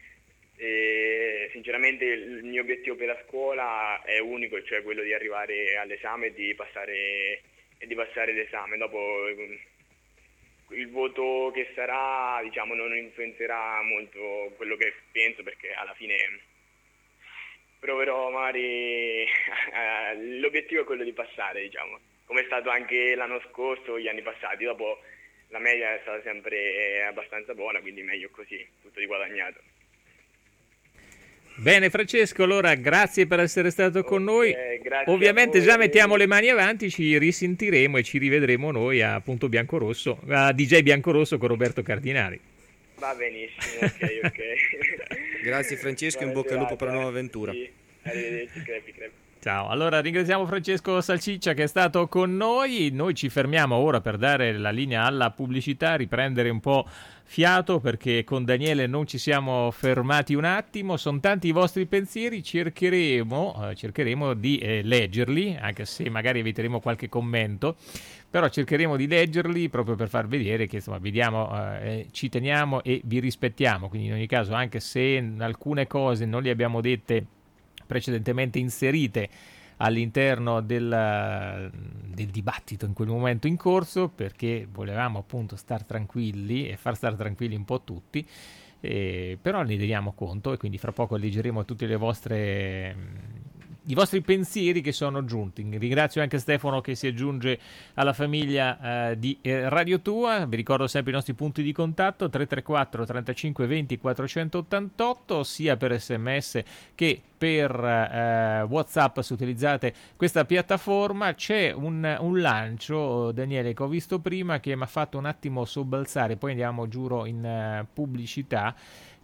E sinceramente il mio obiettivo per la scuola è unico, cioè quello di arrivare all'esame e di passare, e di passare l'esame. Dopo il voto che sarà, diciamo, non influenzerà molto quello che penso, perché alla fine proverò magari l'obiettivo è quello di passare, diciamo, come è stato anche l'anno scorso, gli anni passati. Dopo la media è stata sempre abbastanza buona, quindi meglio così, tutto di guadagnato. Bene Francesco, allora grazie per essere stato con noi. Grazie Ovviamente già mettiamo le mani avanti, ci risentiremo e ci rivedremo noi a Punto Biancorosso, a D J Biancorosso con Roberto Cardinali. Va benissimo, ok, ok. Grazie Francesco e in bocca al lupo per la nuova avventura. Sì, arrivederci, crepi, crepi. Ciao, allora ringraziamo Francesco Salsiccia che è stato con noi, noi ci fermiamo ora per dare la linea alla pubblicità, riprendere un po' fiato perché con Daniele non ci siamo fermati un attimo, sono tanti i vostri pensieri, cercheremo, eh, cercheremo di eh, leggerli, anche se magari eviteremo qualche commento, però cercheremo di leggerli proprio per far vedere che insomma vediamo, eh, ci teniamo e vi rispettiamo, quindi in ogni caso anche se alcune cose non le abbiamo dette precedentemente inserite all'interno del, del dibattito in quel momento in corso, perché volevamo appunto star tranquilli e far star tranquilli un po' tutti, eh, però ne teniamo conto e quindi fra poco leggeremo tutte le vostre i vostri pensieri che sono giunti. Ringrazio anche Stefano che si aggiunge alla famiglia eh, di eh, Radio Tua. Vi ricordo sempre i nostri punti di contatto: tre tre quattro trentacinque venti quattrocentottantotto, sia per sms che per eh, WhatsApp se utilizzate questa piattaforma. C'è un, un lancio, Daniele, che ho visto prima che mi ha fatto un attimo sobbalzare, poi andiamo giuro in uh, pubblicità.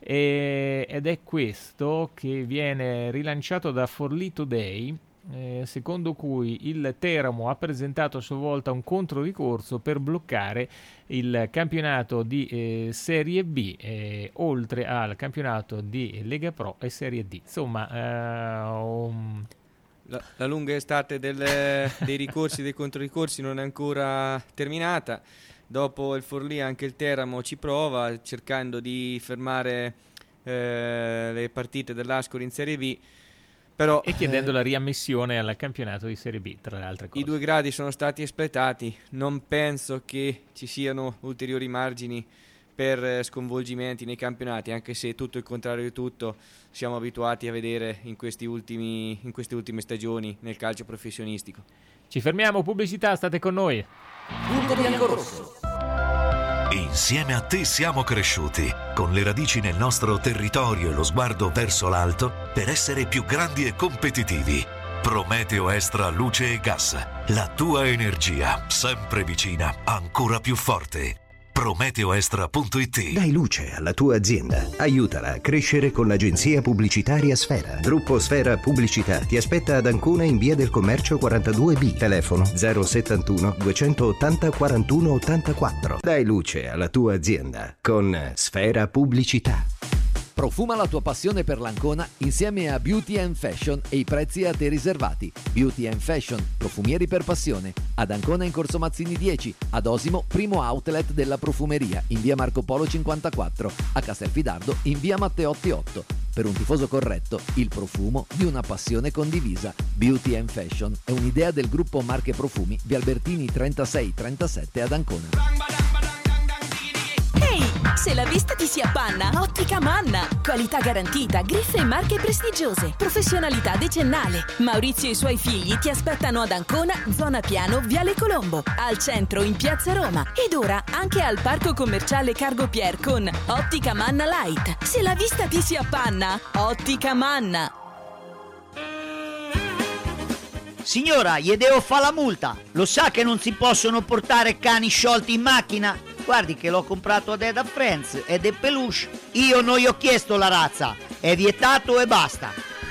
E, ed è questo che viene rilanciato da Forlì Today, eh, secondo cui il Teramo ha presentato a sua volta un controricorso per bloccare il campionato di eh, Serie B, eh, oltre al campionato di Lega Pro e Serie D. Insomma, eh, um... la, la lunga estate del, dei ricorsi e dei controricorsi non è ancora terminata. Dopo il Forlì anche il Teramo ci prova, cercando di fermare eh, le partite dell'Ascoli in Serie B, però, e chiedendo eh, la riammissione al campionato di Serie B, tra le altre cose. I due gradi sono stati espletati, non penso che ci siano ulteriori margini per sconvolgimenti nei campionati, anche se tutto il contrario di tutto siamo abituati a vedere in, questi ultimi, in queste ultime stagioni nel calcio professionistico. Ci fermiamo, pubblicità, state con noi. Punto Biancorosso. Insieme a te siamo cresciuti, con le radici nel nostro territorio e lo sguardo verso l'alto, per essere più grandi e competitivi. Prometeo Extra Luce e Gas, la tua energia, sempre vicina, ancora più forte. prometeo extra punto it. Dai luce alla tua azienda. Aiutala a crescere con l'agenzia pubblicitaria Sfera. Gruppo Sfera Pubblicità ti aspetta ad Ancona in via del Commercio quarantadue B. Telefono zero settantuno duecentottanta quarantuno ottantaquattro. Dai luce alla tua azienda con Sfera Pubblicità. Profuma la tua passione per l'Ancona insieme a Beauty and Fashion e i prezzi a te riservati. Beauty and Fashion, profumieri per passione. Ad Ancona in Corso Mazzini dieci, ad Osimo, primo outlet della profumeria, in via Marco Polo cinquantaquattro, a Castelfidardo in via Matteotti otto. Per un tifoso corretto, il profumo di una passione condivisa. Beauty and Fashion è un'idea del gruppo Marche Profumi, via Albertini trentasei trentasette ad Ancona. Ehi, Se la vista ti si appanna, Ottica Manna. Qualità garantita, griffe e marche prestigiose. Professionalità decennale. Maurizio e i suoi figli ti aspettano ad Ancona, zona Piano, Viale Colombo. Al centro in Piazza Roma. Ed ora anche al Parco Commerciale Cargo Pier con Ottica Manna Light. Se la vista ti si appanna, Ottica Manna. Signora, gli devo fare la multa. Lo sa che non si possono portare cani sciolti in macchina? Guardi che l'ho comprato ad Eda Friends ed è peluche. Io non gli ho chiesto la razza. È vietato e basta.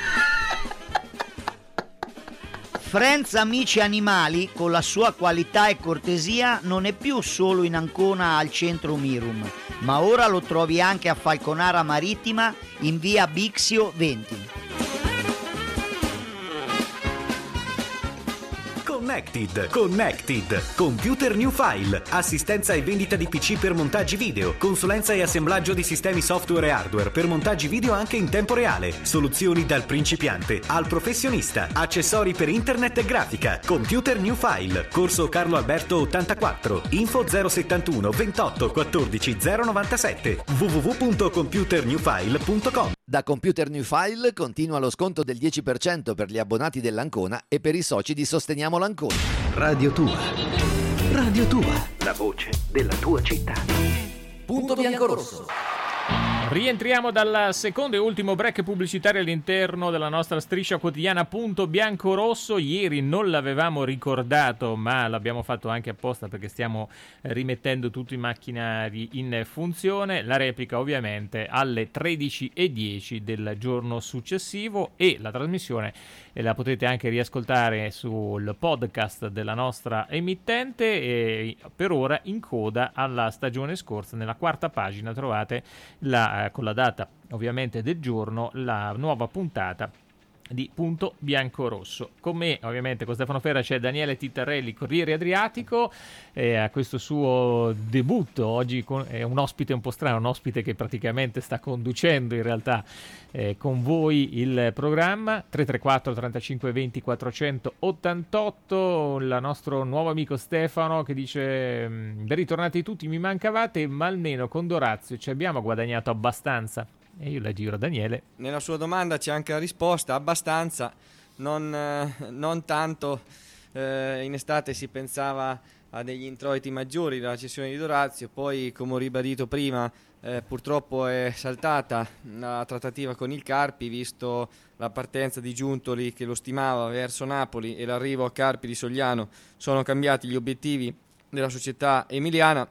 Friends Amici Animali, con la sua qualità e cortesia, non è più solo in Ancona al centro Mirum, ma ora lo trovi anche a Falconara Marittima in via Bixio venti. Connected, Connected, Computer New File, assistenza e vendita di P C per montaggi video, consulenza e assemblaggio di sistemi software e hardware per montaggi video anche in tempo reale, soluzioni dal principiante al professionista, accessori per internet e grafica. Computer New File, corso Carlo Alberto ottantaquattro, info zero settantuno ventotto quattordici zero novantasette, w w w punto computer new file punto com. Da Computer New File continua lo sconto del dieci per cento per gli abbonati dell'Ancona e per i soci di Sosteniamo l'Ancona. Radio Tua. Radio Tua. La voce della tua città. Punto biancorosso. Rientriamo dal secondo e ultimo break pubblicitario all'interno della nostra striscia quotidiana Punto Biancorosso. Ieri non l'avevamo ricordato, ma l'abbiamo fatto anche apposta perché stiamo rimettendo tutti i macchinari in funzione. La replica ovviamente alle tredici e dieci del giorno successivo, e la trasmissione e la potete anche riascoltare sul podcast della nostra emittente, e per ora in coda alla stagione scorsa. Nella quarta pagina trovate la, con la data ovviamente del giorno, la nuova puntata di Punto Biancorosso. Con me ovviamente, con Stefano Ferra, c'è Daniele Tittarelli, Corriere Adriatico, e a questo suo debutto oggi con, è un ospite un po' strano, un ospite che praticamente sta conducendo in realtà eh, con voi il programma. Tre tre quattro trentacinque venti quattrocentottantotto, il nostro nuovo amico Stefano che dice: ben ritornati tutti, mi mancavate, ma almeno con Dorazio ci abbiamo guadagnato abbastanza. E io la giro a Daniele. Nella sua domanda c'è anche la risposta: abbastanza, non, eh, non tanto. Eh, in estate si pensava a degli introiti maggiori dalla cessione di Dorazio, poi, come ho ribadito prima, eh, purtroppo è saltata la trattativa con il Carpi, visto la partenza di Giuntoli che lo stimava verso Napoli e l'arrivo a Carpi di Sogliano. Sono cambiati gli obiettivi della società emiliana.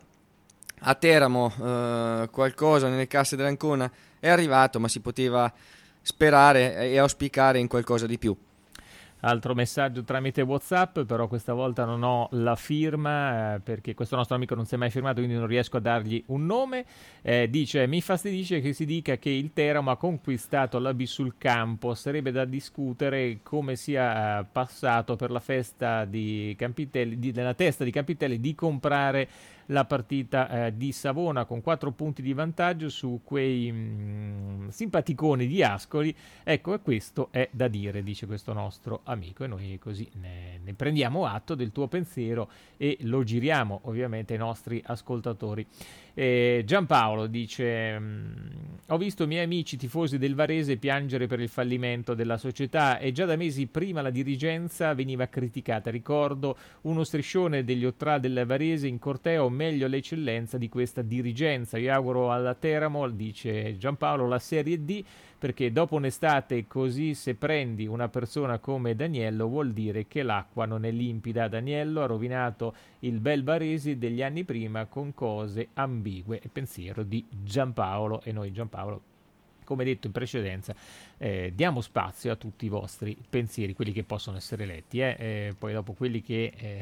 A Teramo eh, qualcosa nelle casse dell'Ancona è arrivato, ma si poteva sperare e auspicare in qualcosa di più. Altro messaggio tramite WhatsApp, però questa volta non ho la firma eh, perché questo nostro amico non si è mai firmato, quindi non riesco a dargli un nome. Eh, dice: mi fastidisce che si dica che il Teramo ha conquistato l'A B sul campo, sarebbe da discutere come sia eh, passato per la festa di Campitelli, di, nella testa di Campitelli di comprare la partita eh, di Savona con quattro punti di vantaggio su quei mh, simpaticoni di Ascoli. Ecco, e questo è da dire, dice questo nostro amico, e noi così ne, ne prendiamo atto del tuo pensiero e lo giriamo ovviamente ai nostri ascoltatori. Eh, Giampaolo dice: ho visto i miei amici tifosi del Varese piangere per il fallimento della società, e già da mesi prima la dirigenza veniva criticata. Ricordo uno striscione degli Ottrà del Varese in corteo: meglio l'eccellenza di questa dirigenza. Io auguro alla Teramo, dice Giampaolo, la Serie D, perché dopo un'estate così, se prendi una persona come Daniello vuol dire che l'acqua non è limpida. Daniello ha rovinato il bel Varese degli anni prima con cose ambigue. Pensiero di Giampaolo. E noi, Giampaolo, come detto in precedenza, eh, diamo spazio a tutti i vostri pensieri, quelli che possono essere letti, eh? Eh, poi dopo quelli che eh,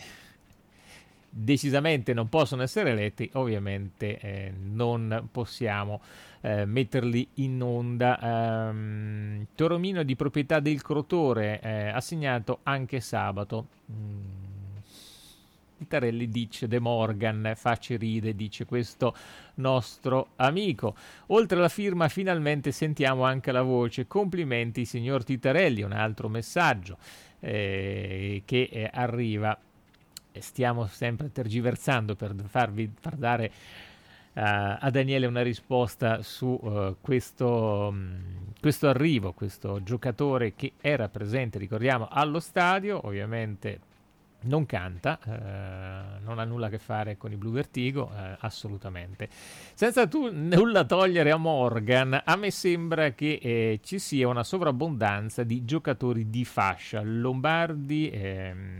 decisamente non possono essere letti, ovviamente eh, non possiamo eh, metterli in onda. Um, Toromino di proprietà del Crotore, eh, assegnato anche sabato. Mm. Tittarelli dice De Morgan, facci ride, dice questo nostro amico. Oltre alla firma finalmente sentiamo anche la voce. Complimenti signor Tittarelli. Un altro messaggio eh, che eh, arriva. Stiamo sempre tergiversando per farvi far dare a Daniele una risposta su uh, questo, um, questo arrivo, questo giocatore che era presente, ricordiamo, allo stadio. Ovviamente non canta, eh, non ha nulla a che fare con i Blue Vertigo, eh, assolutamente. Senza tu nulla togliere a Morgan, a me sembra che eh, ci sia una sovrabbondanza di giocatori di fascia. Lombardi, ehm,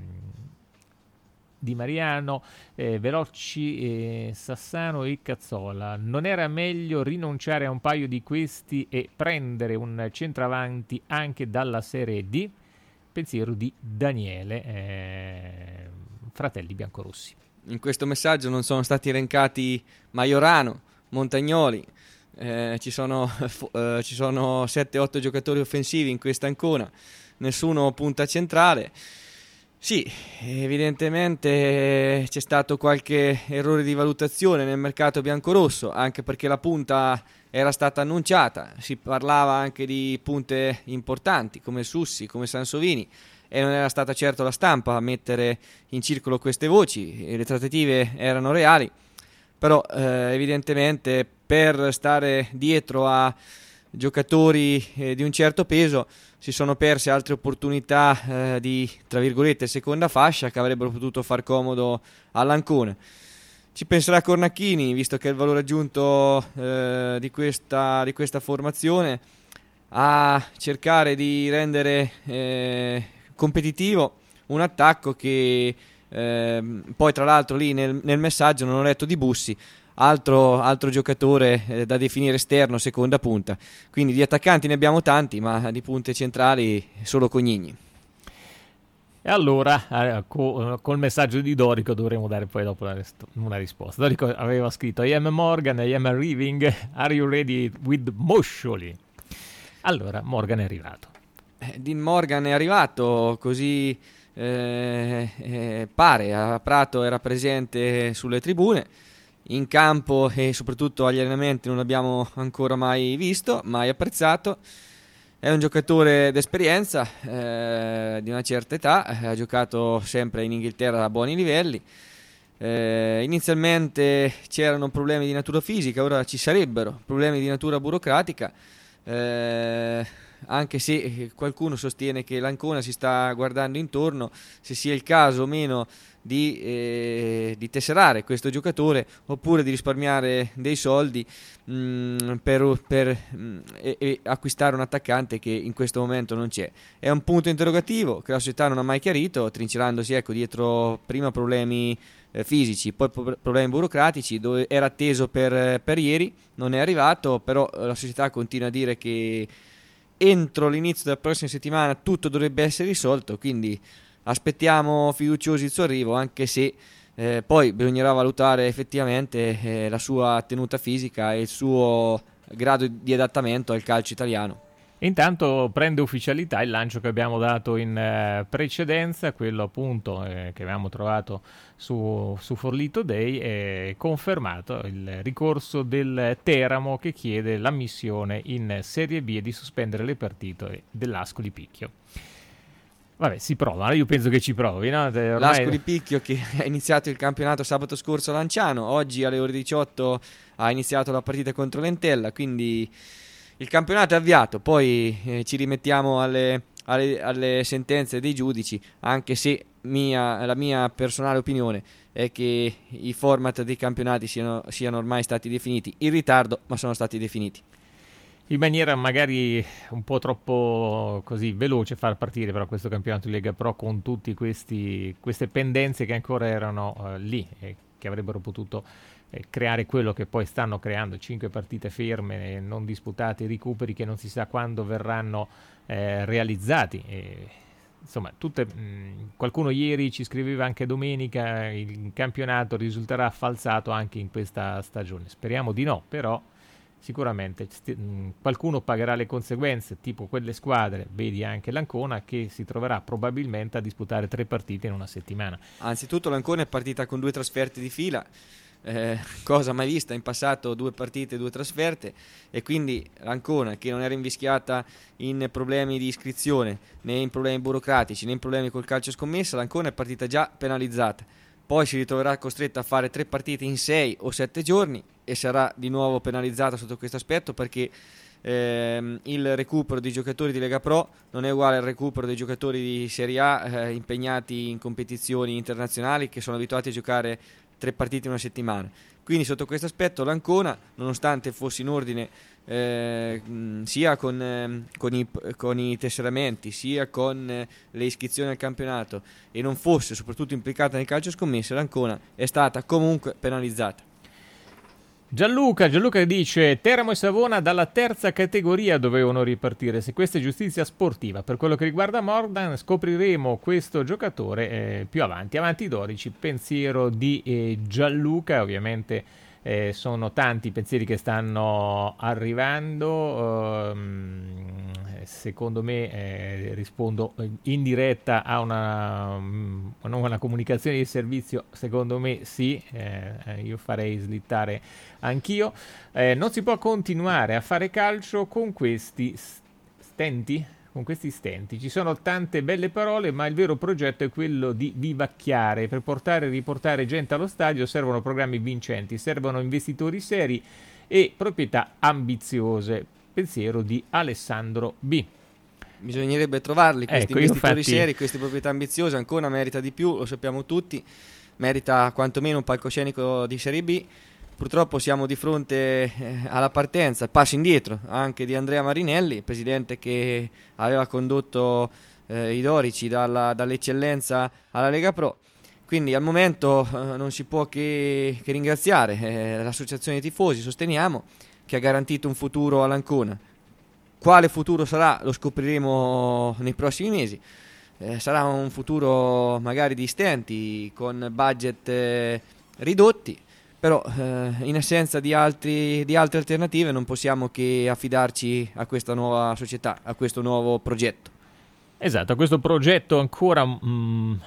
Di Mariano, eh, Veloci, eh, Sassano e Cazzola. Non era meglio rinunciare a un paio di questi e prendere un centravanti anche dalla Serie D? Pensiero di Daniele, eh, fratelli biancorossi. In questo messaggio non sono stati elencati Majorano, Montagnoli, eh, ci sono, eh, ci sono sette otto giocatori offensivi in questa Ancona, nessuno punta centrale. Sì, evidentemente c'è stato qualche errore di valutazione nel mercato biancorosso, anche perché la punta era stata annunciata, si parlava anche di punte importanti come Sussi, come Sansovini, e non era stata certo la stampa a mettere in circolo queste voci, e le trattative erano reali, però eh, evidentemente per stare dietro a giocatori eh, di un certo peso si sono perse altre opportunità eh, di, tra virgolette, seconda fascia che avrebbero potuto far comodo all'Ancona. Ci penserà Cornacchini, visto che è il valore aggiunto eh, di, questa, di questa formazione, a cercare di rendere eh, competitivo un attacco che eh, poi tra l'altro lì nel, nel messaggio non ho letto di Bussi, altro, altro giocatore eh, da definire esterno, seconda punta. Quindi di attaccanti ne abbiamo tanti, ma di punte centrali solo Cognigni. E allora, eh, co- col messaggio di Dorico dovremo dare poi dopo una risposta. Dorico aveva scritto: I am Morgan, I am arriving, are you ready with Moscioli? Allora, Morgan è arrivato. Eh, Dean Morgan è arrivato, così eh, eh, pare, a Prato era presente sulle tribune, in campo e soprattutto agli allenamenti non l'abbiamo ancora mai visto, mai apprezzato. È un giocatore d'esperienza, eh, di una certa età, ha giocato sempre in Inghilterra a buoni livelli. Eh, inizialmente c'erano problemi di natura fisica, ora ci sarebbero problemi di natura burocratica, eh, anche se qualcuno sostiene che l'Ancona si sta guardando intorno se sia il caso o meno di, eh, di tesserare questo giocatore oppure di risparmiare dei soldi mh, per, per mh, e, e acquistare un attaccante che in questo momento non c'è. È un punto interrogativo che la società non ha mai chiarito, trincerandosi ecco, dietro prima problemi eh, fisici, poi pro- problemi burocratici, dove era atteso per, per ieri, non è arrivato, però la società continua a dire che entro l'inizio della prossima settimana tutto dovrebbe essere risolto, quindi aspettiamo fiduciosi il suo arrivo, anche se eh, poi bisognerà valutare effettivamente eh, la sua tenuta fisica e il suo grado di adattamento al calcio italiano. Intanto prende ufficialità il lancio che abbiamo dato in eh, precedenza, quello appunto eh, che avevamo trovato su, su Forlì Today, è confermato il ricorso del Teramo che chiede l'ammissione in Serie B e di sospendere le partite dell'Ascoli Picchio. Vabbè, si prova, io penso che ci provi, no? Ormai... L'Ascoli Picchio che ha iniziato il campionato sabato scorso a Lanciano, oggi alle ore diciotto ha iniziato la partita contro l'Entella, quindi il campionato è avviato, poi eh, ci rimettiamo alle, alle, alle sentenze dei giudici, anche se mia, la mia personale opinione è che i format dei campionati siano, siano ormai stati definiti in ritardo, ma sono stati definiti. In maniera magari un po' troppo così veloce far partire però questo campionato di Lega Pro con tutte queste pendenze che ancora erano uh, lì e che avrebbero potuto eh, creare quello che poi stanno creando, cinque partite ferme, eh, non disputate, recuperi che non si sa quando verranno eh, realizzati. E, insomma, tutte, mh, qualcuno ieri ci scriveva anche domenica, il campionato risulterà falsato anche in questa stagione. Speriamo di no, però sicuramente st- mh, qualcuno pagherà le conseguenze, tipo quelle squadre, vedi anche l'Ancona, che si troverà probabilmente a disputare tre partite in una settimana. Anzitutto l'Ancona è partita con due trasferte di fila, eh, cosa mai vista in passato, due partite, due trasferte, e quindi l'Ancona, che non era invischiata in problemi di iscrizione, né in problemi burocratici, né in problemi col calcio scommessa, l'Ancona è partita già penalizzata, poi si ritroverà costretta a fare tre partite in sei o sette giorni, e sarà di nuovo penalizzata sotto questo aspetto, perché ehm, il recupero di giocatori di Lega Pro non è uguale al recupero dei giocatori di Serie A eh, impegnati in competizioni internazionali, che sono abituati a giocare tre partite in una settimana. Quindi sotto questo aspetto l'Ancona, nonostante fosse in ordine eh, sia con, eh, con, i, con i tesseramenti, sia con eh, le iscrizioni al campionato, e non fosse soprattutto implicata nel calcio scommesse, l'Ancona è stata comunque penalizzata. Gianluca, Gianluca dice: Teramo e Savona dalla terza categoria dovevano ripartire, se questa è giustizia sportiva. Per quello che riguarda Morgan, scopriremo questo giocatore eh, più avanti. Avanti dodici, pensiero di eh, Gianluca. Ovviamente eh, sono tanti i pensieri che stanno arrivando. Um, secondo me eh, rispondo in diretta a una, a una comunicazione di servizio. Secondo me sì, eh, io farei slittare anch'io. Eh, non si può continuare a fare calcio con questi stenti, con questi stenti. Ci sono tante belle parole, ma il vero progetto è quello di vivacchiare. Per portare e riportare gente allo stadio servono programmi vincenti, servono investitori seri e proprietà ambiziose. Pensiero di Alessandro B. Bisognerebbe trovarli questi ecco, investitori infatti... seri, queste proprietà ambiziose. Ancona merita di più, lo sappiamo tutti, merita quantomeno un palcoscenico di Serie B. Purtroppo siamo di fronte eh, alla partenza, passo indietro anche di Andrea Marinelli, presidente che aveva condotto eh, i Dorici dalla, dall'eccellenza alla Lega Pro. Quindi al momento eh, non si può che, che ringraziare eh, l'associazione dei tifosi, sosteniamo, che ha garantito un futuro all'Ancona. Quale futuro sarà lo scopriremo nei prossimi mesi. Eh, sarà un futuro magari di stenti, con budget eh, ridotti, però eh, in assenza di, altri, di altre alternative non possiamo che affidarci a questa nuova società, a questo nuovo progetto. Esatto, a questo progetto ancora mh,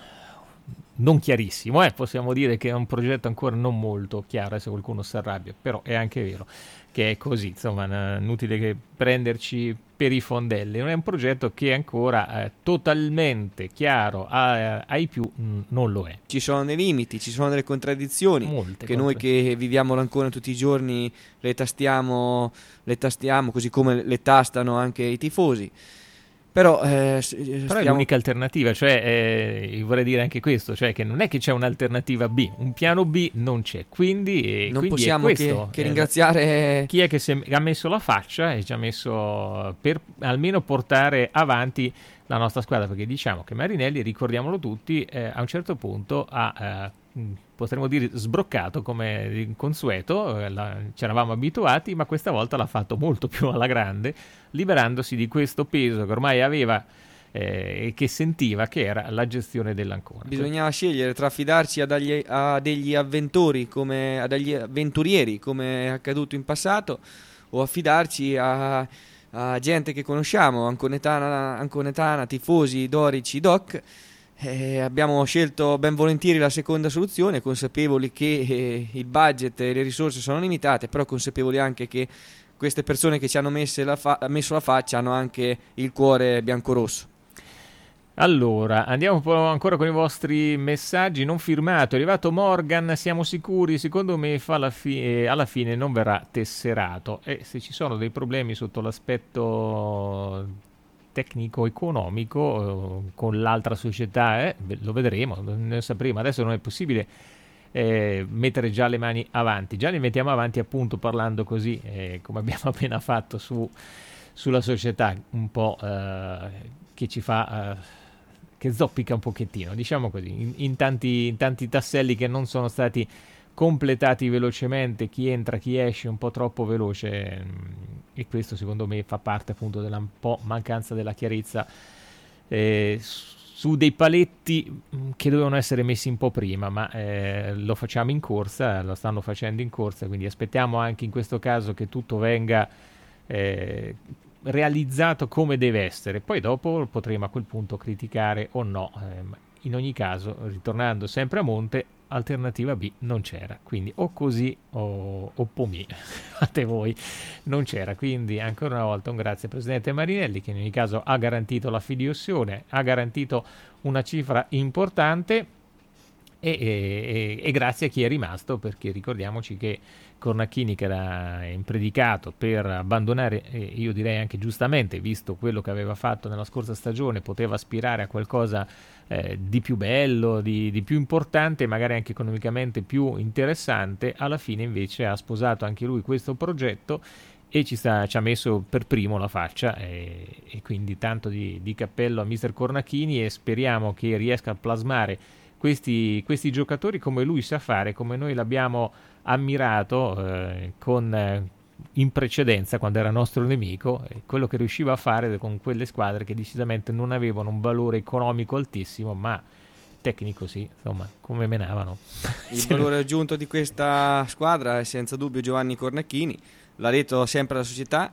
non chiarissimo, eh? Possiamo dire che è un progetto ancora non molto chiaro, se qualcuno si arrabbia, però è anche vero che è così, insomma, inutile che prenderci per i fondelli. Non è un progetto che ancora eh, totalmente chiaro a, ai più mh, non lo è. Ci sono dei limiti, ci sono delle contraddizioni. Molte che noi che viviamo l'Ancona tutti i giorni le tastiamo, le tastiamo così come le tastano anche i tifosi. Però, eh, Però stiamo... è l'unica alternativa, cioè eh, vorrei dire anche questo, cioè che non è che c'è un'alternativa B, un piano B non c'è, quindi, eh, non quindi possiamo è questo, che, che eh, ringraziare chi è che si è, ha messo la faccia e ci ha messo per almeno portare avanti la nostra squadra, perché diciamo che Marinelli, ricordiamolo tutti, eh, a un certo punto ha eh, potremmo dire sbroccato come consueto, eh, la, ci eravamo abituati, ma questa volta l'ha fatto molto più alla grande, liberandosi di questo peso che ormai aveva eh, e che sentiva, che era la gestione dell'Ancona. Bisognava scegliere tra affidarci a, dagli, a degli avventori, come, a degli avventurieri, come è accaduto in passato, o affidarci a, a gente che conosciamo, anconetana, anconetana, tifosi, dorici, doc. Eh, abbiamo scelto ben volentieri la seconda soluzione, consapevoli che eh, il budget e le risorse sono limitate, però consapevoli anche che queste persone che ci hanno messo la, fa- messo la faccia hanno anche il cuore biancorosso. Allora, andiamo un po' ancora con i vostri messaggi. Non firmato, è arrivato Morgan, siamo sicuri, secondo me fa la fi- eh, alla fine non verrà tesserato. E se ci sono dei problemi sotto l'aspetto tecnico-economico eh, con l'altra società, eh, lo vedremo, ne sapremo. Adesso non è possibile eh, mettere già le mani avanti, già le mettiamo avanti appunto parlando così, eh, come abbiamo appena fatto su, sulla società, un po' eh, che ci fa... Eh, che zoppica un pochettino, diciamo così, in, in, tanti, in tanti tasselli che non sono stati completati velocemente, chi entra, chi esce un po' troppo veloce, e questo secondo me fa parte appunto della un po' mancanza della chiarezza eh, su dei paletti che dovevano essere messi un po' prima, ma eh, lo facciamo in corsa, lo stanno facendo in corsa, quindi aspettiamo anche in questo caso che tutto venga eh, realizzato come deve essere, poi dopo potremo a quel punto criticare o no. Eh, in ogni caso, ritornando sempre a monte, alternativa B non c'era, quindi o così o, o pomì, fate voi, non c'era. Quindi ancora una volta un grazie al presidente Marinelli, che in ogni caso ha garantito la filiazione, ha garantito una cifra importante, e, e, e grazie a chi è rimasto, perché ricordiamoci che Cornacchini, che era impredicato per abbandonare, e io direi anche giustamente, visto quello che aveva fatto nella scorsa stagione, poteva aspirare a qualcosa eh, di più bello, di, di più importante, magari anche economicamente più interessante. Alla fine invece ha sposato anche lui questo progetto e ci, sta, ci ha messo per primo la faccia, e, e quindi tanto di, di cappello a mister Cornacchini, e speriamo che riesca a plasmare questi, questi giocatori come lui sa fare, come noi l'abbiamo ammirato eh, con, eh, in precedenza quando era nostro nemico, eh, quello che riusciva a fare con quelle squadre che decisamente non avevano un valore economico altissimo, ma tecnico sì, insomma, come menavano. Il valore aggiunto di questa squadra è senza dubbio Giovanni Cornacchini, l'ha detto sempre la società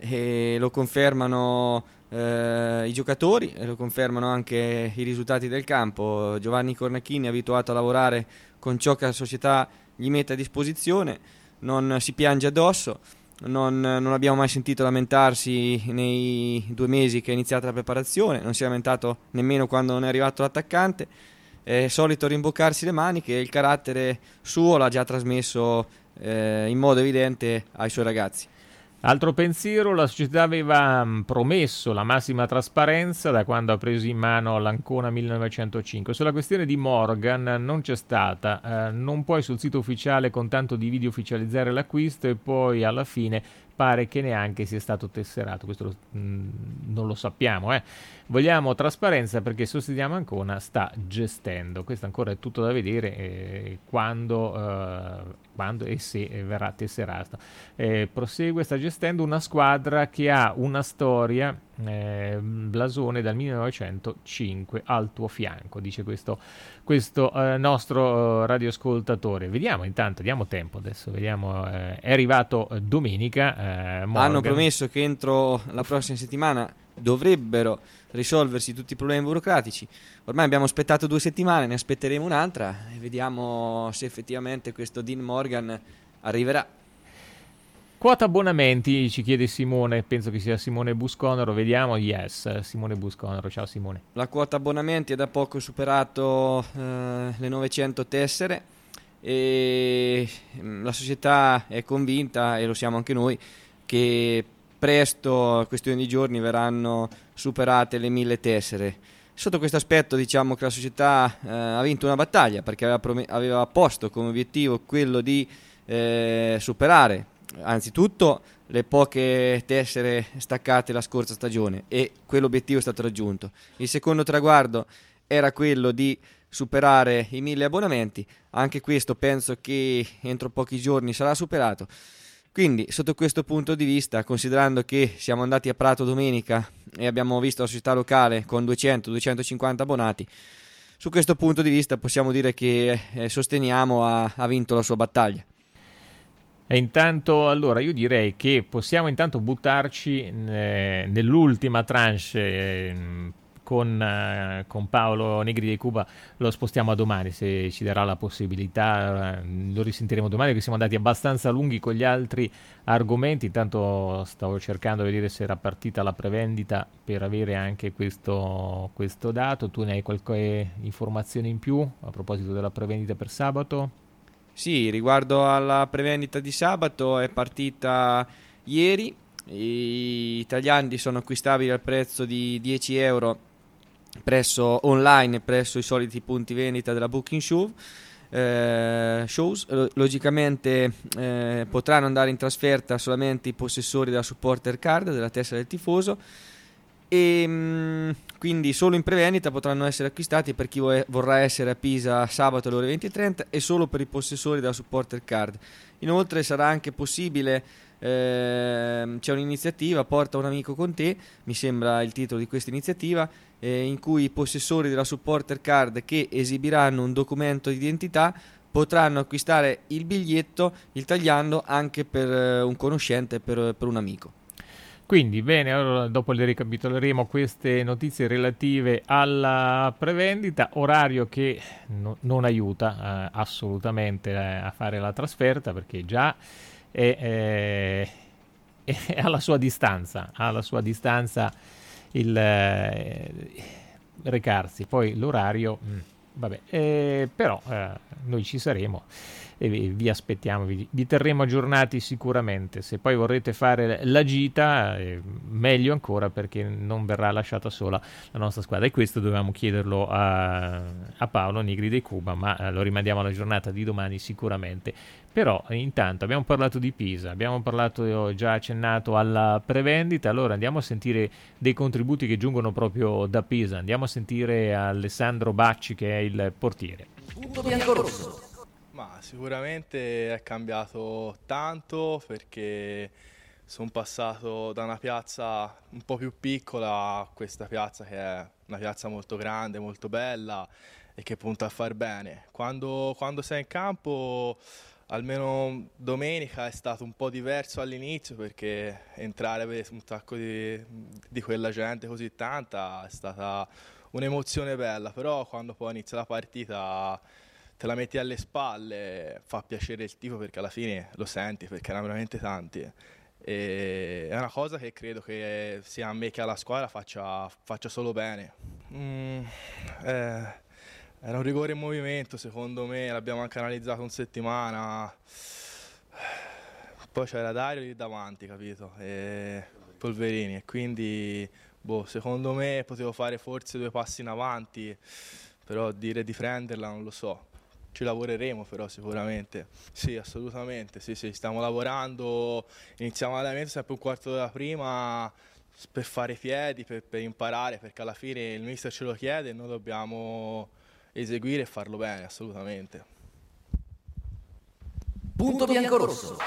e lo confermano eh, i giocatori e lo confermano anche i risultati del campo. Giovanni Cornacchini è abituato a lavorare con ciò che la società gli mette a disposizione, non si piange addosso, non, non abbiamo mai sentito lamentarsi nei due mesi che è iniziata la preparazione, non si è lamentato nemmeno quando non è arrivato l'attaccante, è solito rimboccarsi le maniche e il carattere suo l'ha già trasmesso eh, in modo evidente ai suoi ragazzi. Altro pensiero, la società aveva promesso la massima trasparenza da quando ha preso in mano l'Ancona millenovecentocinque. Sulla questione di Morgan non c'è stata, eh, non puoi sul sito ufficiale con tanto di video ufficializzare l'acquisto, e poi alla fine pare che neanche sia stato tesserato. Questo lo, mh, non lo sappiamo. Eh. Vogliamo trasparenza perché sosteniamo Ancona sta gestendo. Questo ancora è tutto da vedere eh, quando, eh, quando e se verrà tesserato. Eh, prosegue, sta gestendo una squadra che ha una storia, eh, blasone dal millenovecentocinque al tuo fianco, dice questo, questo eh, nostro eh, radioascoltatore. Vediamo intanto, diamo tempo adesso, vediamo, eh, è arrivato domenica. Eh, Hanno promesso che entro la prossima settimana dovrebbero risolversi tutti i problemi burocratici. Ormai abbiamo aspettato due settimane, ne aspetteremo un'altra e vediamo se effettivamente questo Dean Morgan arriverà. Quota abbonamenti, ci chiede Simone, penso che sia Simone Busconero, vediamo. Yes, Simone Busconero, ciao Simone. La quota abbonamenti è da poco superato eh, le novecento tessere e la società è convinta, e lo siamo anche noi, che presto, questione di giorni, verranno superate le mille tessere. Sotto questo aspetto diciamo che la società eh, ha vinto una battaglia, perché aveva, prom- aveva posto come obiettivo quello di eh, superare anzitutto le poche tessere staccate la scorsa stagione, e quell'obiettivo è stato raggiunto. Il secondo traguardo era quello di superare i mille abbonamenti, anche questo penso che entro pochi giorni sarà superato. Quindi sotto questo punto di vista, considerando che siamo andati a Prato domenica e abbiamo visto la società locale con duecento duecentocinquanta abbonati, su questo punto di vista possiamo dire che eh, sosteniamo ha, ha vinto la sua battaglia. E intanto, allora, io direi che possiamo intanto buttarci eh, nell'ultima tranche eh, con, eh, con Paolo Negri di Cuba. Lo spostiamo a domani, se ci darà la possibilità, eh, lo risentiremo domani, perché siamo andati abbastanza lunghi con gli altri argomenti. Intanto stavo cercando di vedere se era partita la prevendita per avere anche questo, questo dato. Tu ne hai qualche informazione in più a proposito della prevendita per sabato? Sì, riguardo alla prevendita di sabato, è partita ieri, i tagliandi sono acquistabili al prezzo di dieci euro presso online, presso i soliti punti vendita della Booking Show. Eh, shows. Logicamente eh, potranno andare in trasferta solamente i possessori della supporter card, della tessera del tifoso, e mh, quindi solo in prevendita potranno essere acquistati per chi vo- vorrà essere a Pisa sabato alle ore venti e trenta, e solo per i possessori della supporter card. Inoltre sarà anche possibile, ehm, c'è un'iniziativa, Porta un amico con te, mi sembra il titolo di questa iniziativa, eh, in cui i possessori della supporter card che esibiranno un documento di identità potranno acquistare il biglietto, il tagliando, anche per eh, un conoscente, per, per un amico. Quindi bene, allora dopo le ricapitoleremo queste notizie relative alla prevendita, orario che no, non aiuta eh, assolutamente eh, a fare la trasferta, perché già è, è, è alla sua distanza, alla sua distanza il eh, recarsi, poi l'orario mh, vabbè, eh, però eh, noi ci saremo e vi, vi aspettiamo, vi, vi terremo aggiornati sicuramente. Se poi vorrete fare la gita, eh, meglio ancora, perché non verrà lasciata sola la nostra squadra, e questo dovevamo chiederlo a, a Paolo Nigri dei Cuba, ma eh, lo rimandiamo alla giornata di domani sicuramente. Però intanto abbiamo parlato di Pisa, abbiamo parlato, ho già accennato alla prevendita, allora andiamo a sentire dei contributi che giungono proprio da Pisa, andiamo a sentire Alessandro Bacci, che è il portiere. Punto bianco-rosso. Ma sicuramente è cambiato tanto, perché sono passato da una piazza un po' più piccola a questa piazza che è una piazza molto grande, molto bella e che punta a far bene. Quando, quando sei in campo, almeno domenica, è stato un po' diverso all'inizio, perché entrare e vedere un sacco di, di quella gente così tanta è stata un'emozione bella, però quando poi inizia la partita te la metti alle spalle, fa piacere il tifo, perché alla fine lo senti, perché erano veramente tanti. E è una cosa che credo che sia a me che alla squadra faccia, faccia solo bene. Mm, eh, era un rigore in movimento, secondo me, l'abbiamo anche analizzato in settimana. Poi c'era Dario lì davanti, capito? E Polverini, e quindi boh, secondo me potevo fare forse due passi in avanti, però dire di prenderla non lo so. Ci lavoreremo però sicuramente. Sì, assolutamente, sì, sì, stiamo lavorando, iniziamo l'allenamento sempre un quarto d'ora prima per fare i piedi, per, per imparare, perché alla fine il mister ce lo chiede e noi dobbiamo eseguire e farlo bene, assolutamente. Punto bianco-rosso.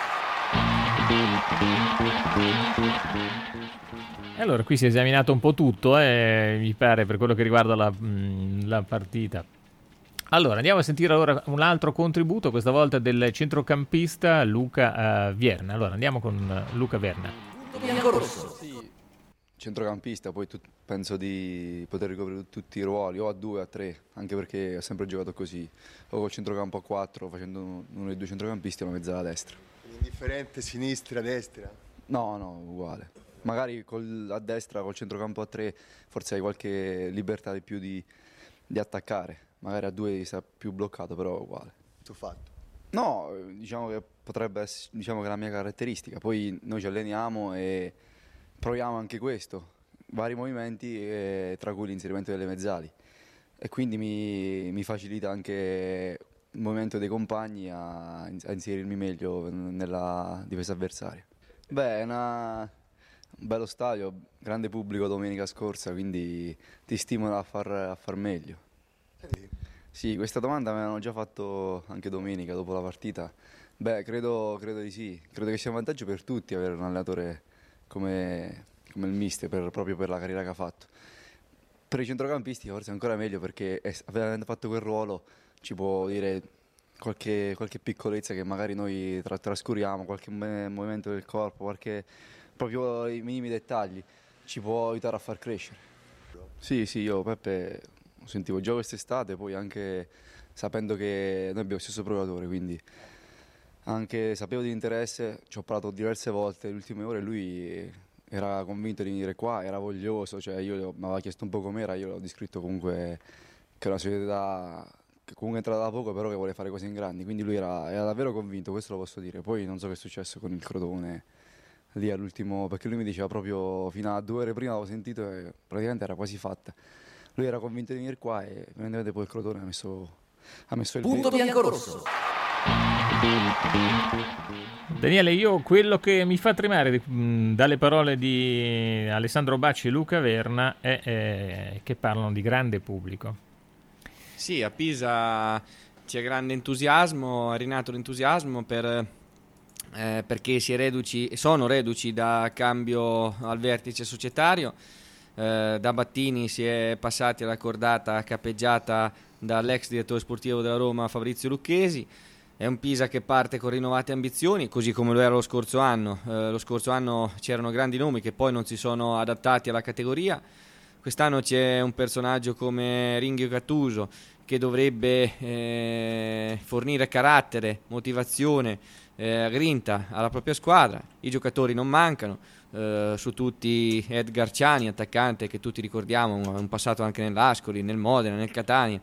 E allora qui si è esaminato un po' tutto, eh, mi pare, per quello che riguarda la, mh, la partita. Allora andiamo a sentire ora un altro contributo, questa volta del centrocampista Luca uh, Vierna. Allora andiamo con uh, Luca Vierna. Punto bianco-rosso. Sì, centrocampista, poi tu, penso di poter ricoprire tutti i ruoli, o a due, a tre, anche perché ho sempre giocato così, o col centrocampo a quattro, facendo uno dei due centrocampisti e una mezzala a destra. Indifferente sinistra, destra? No, no, uguale. Magari col, a destra, col centrocampo a tre, forse hai qualche libertà di più di, di attaccare. Magari a due sta più bloccato, però uguale. Tu fatto? No, diciamo che potrebbe essere, diciamo che è la mia caratteristica. Poi noi ci alleniamo e proviamo anche questo, vari movimenti, e, tra cui l'inserimento delle mezzali. E quindi mi, mi facilita anche il movimento dei compagni a, a inserirmi meglio nella difesa avversaria. Beh, è una, un bello stadio, grande pubblico domenica scorsa, quindi ti stimola a far, a far meglio. Sì, questa domanda me l'hanno già fatto anche domenica dopo la partita. Beh, credo, credo di sì, credo che sia un vantaggio per tutti avere un allenatore come, come il mister, per, proprio per la carriera che ha fatto. Per i centrocampisti forse è ancora meglio, perché è, avendo fatto quel ruolo ci può dire qualche, qualche piccolezza che magari noi tra, trascuriamo, qualche movimento del corpo, qualche, proprio i minimi dettagli ci può aiutare a far crescere. Sì, sì, io Peppe sentivo già quest'estate, poi anche sapendo che noi abbiamo lo stesso procuratore, quindi anche sapevo di interesse, ci ho parlato diverse volte le ultime ore, lui era convinto di venire qua, era voglioso, cioè io mi aveva chiesto un po' com'era, io l'ho descritto comunque che è una società che comunque è entrata da poco, però che vuole fare cose in grandi, quindi lui era, era davvero convinto, questo lo posso dire. Poi non so che è successo con il Crotone lì all'ultimo, perché lui mi diceva proprio fino a due ore prima avevo sentito e praticamente era quasi fatta. Lui era convinto di venire qua e evidentemente poi il Crotone ha messo, ha messo il punto bianco-rosso. Daniele, io quello che mi fa tremare mh, dalle parole di Alessandro Bacci e Luca Verna è eh, che parlano di grande pubblico. Sì, a Pisa c'è grande entusiasmo, è rinato l'entusiasmo per, eh, perché si è reduci, sono reduci da cambio al vertice societario. Eh, da Battini si è passati alla cordata capeggiata dall'ex direttore sportivo della Roma Fabrizio Lucchesi. È un Pisa che parte con rinnovate ambizioni, così come lo era lo scorso anno. Eh, lo scorso anno c'erano grandi nomi che poi non si sono adattati alla categoria. Quest'anno c'è un personaggio come Ringhio Gattuso che dovrebbe eh, fornire carattere, motivazione, eh, grinta alla propria squadra. I giocatori non mancano. Uh, su tutti Edgar Ciani, attaccante che tutti ricordiamo, un passato anche nell'Ascoli, nel Modena, nel Catania,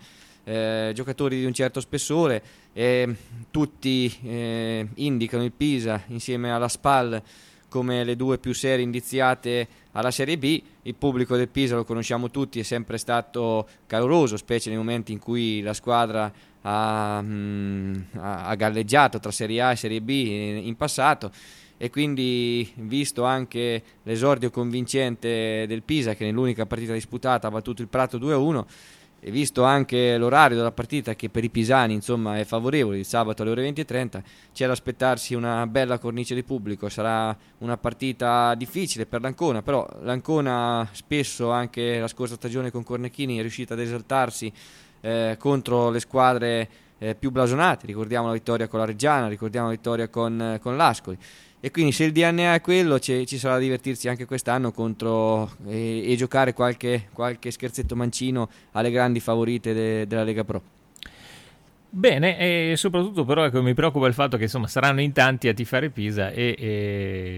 eh, giocatori di un certo spessore, eh, tutti eh, indicano il Pisa insieme alla Spal come le due più serie indiziate alla Serie B. Il pubblico del Pisa, lo conosciamo tutti, è sempre stato caloroso, specie nei momenti in cui la squadra ha, mh, ha galleggiato tra Serie A e Serie B in passato, e quindi, visto anche l'esordio convincente del Pisa, che nell'unica partita disputata ha battuto il Prato due a uno, e visto anche l'orario della partita, che per i pisani insomma è favorevole, il sabato alle ore venti e trenta, c'è da aspettarsi una bella cornice di pubblico. Sarà una partita difficile per l'Ancona, però l'Ancona spesso, anche la scorsa stagione con Cornecchini, è riuscita ad esaltarsi eh, contro le squadre eh, più blasonate. Ricordiamo la vittoria con la Reggiana, ricordiamo la vittoria con, con l'Ascoli, e quindi se il D N A è quello, ci sarà da divertirsi anche quest'anno contro e, e giocare qualche, qualche scherzetto mancino alle grandi favorite de, della Lega Pro. Bene, e soprattutto però ecco, mi preoccupa il fatto che insomma saranno in tanti a tifare Pisa e, e,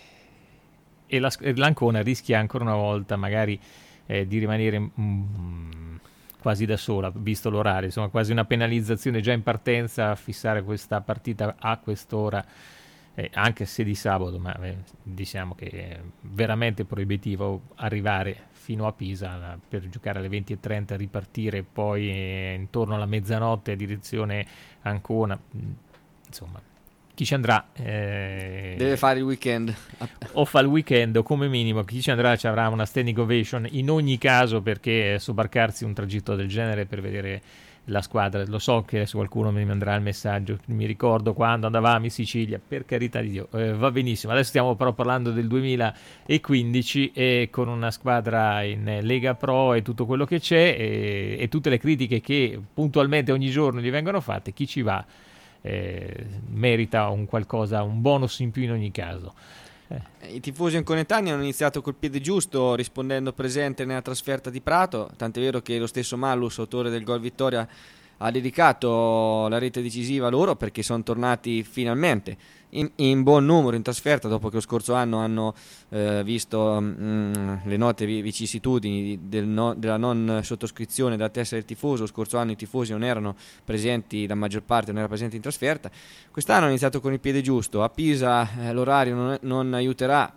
e la, l'Ancona rischia ancora una volta magari eh, di rimanere mm, quasi da sola, visto l'orario, insomma quasi una penalizzazione già in partenza a fissare questa partita a quest'ora. Eh, anche se di sabato, ma eh, diciamo che è veramente proibitivo arrivare fino a Pisa per giocare alle venti e trenta, ripartire poi eh, intorno alla mezzanotte a direzione Ancona. Insomma, chi ci andrà eh, deve fare il weekend, o fa il weekend o come minimo chi ci andrà ci avrà una standing ovation in ogni caso, perché sobbarcarsi un tragitto del genere per vedere la squadra, lo so che adesso qualcuno mi manderà il messaggio, mi ricordo quando andavamo in Sicilia, per carità di Dio, eh, va benissimo. Adesso stiamo però parlando del duemilaquindici e con una squadra in Lega Pro e tutto quello che c'è e, e tutte le critiche che puntualmente ogni giorno gli vengono fatte, chi ci va eh, merita un qualcosa, un bonus in più in ogni caso. I tifosi anconetani hanno iniziato col piede giusto, rispondendo presente nella trasferta di Prato, tant'è vero che lo stesso Mallus, autore del gol vittoria, ha dedicato la rete decisiva loro, perché sono tornati finalmente in, in buon numero in trasferta, dopo che lo scorso anno hanno eh, visto mh, le note vicissitudini del no, della non sottoscrizione della tessera del tifoso. Lo scorso anno i tifosi non erano presenti, la maggior parte non era presente in trasferta. Quest'anno hanno iniziato con il piede giusto. A Pisa eh, l'orario non, non aiuterà,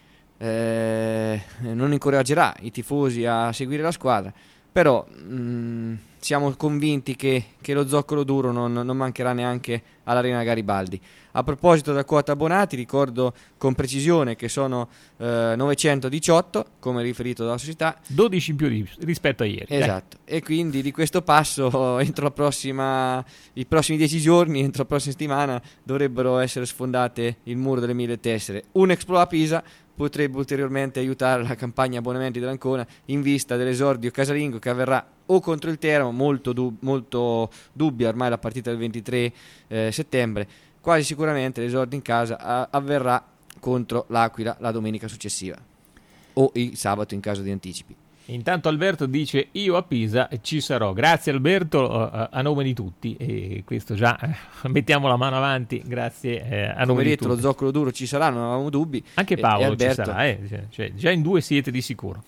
eh, non incoraggerà i tifosi a seguire la squadra, però mh, siamo convinti che, che lo zoccolo duro non, non mancherà neanche all'Arena Garibaldi. A proposito della quota abbonati, ricordo con precisione che sono eh, novecentodiciotto, come riferito dalla società, dodici in più di, rispetto a ieri. Esatto, eh. E quindi di questo passo entro la prossima, i prossimi dieci giorni, entro la prossima settimana, dovrebbero essere sfondate il muro delle mille tessere. Un exploit a Pisa potrebbe ulteriormente aiutare la campagna abbonamenti dell'Ancona in vista dell'esordio casalingo che avverrà o contro il Teramo, molto, dub- molto dubbia ormai la partita del ventitré eh, settembre, quasi sicuramente l'esordio in casa a- avverrà contro l'Aquila la domenica successiva o il sabato in caso di anticipi. Intanto Alberto dice: io a Pisa ci sarò. Grazie Alberto, a, a nome di tutti, e questo già eh, mettiamo la mano avanti, grazie eh, a nome Come di detto, tutti. lo zoccolo duro ci sarà, non avevamo dubbi. Anche e, Paolo e Alberto... ci sarà, eh. cioè, già in due siete di sicuro.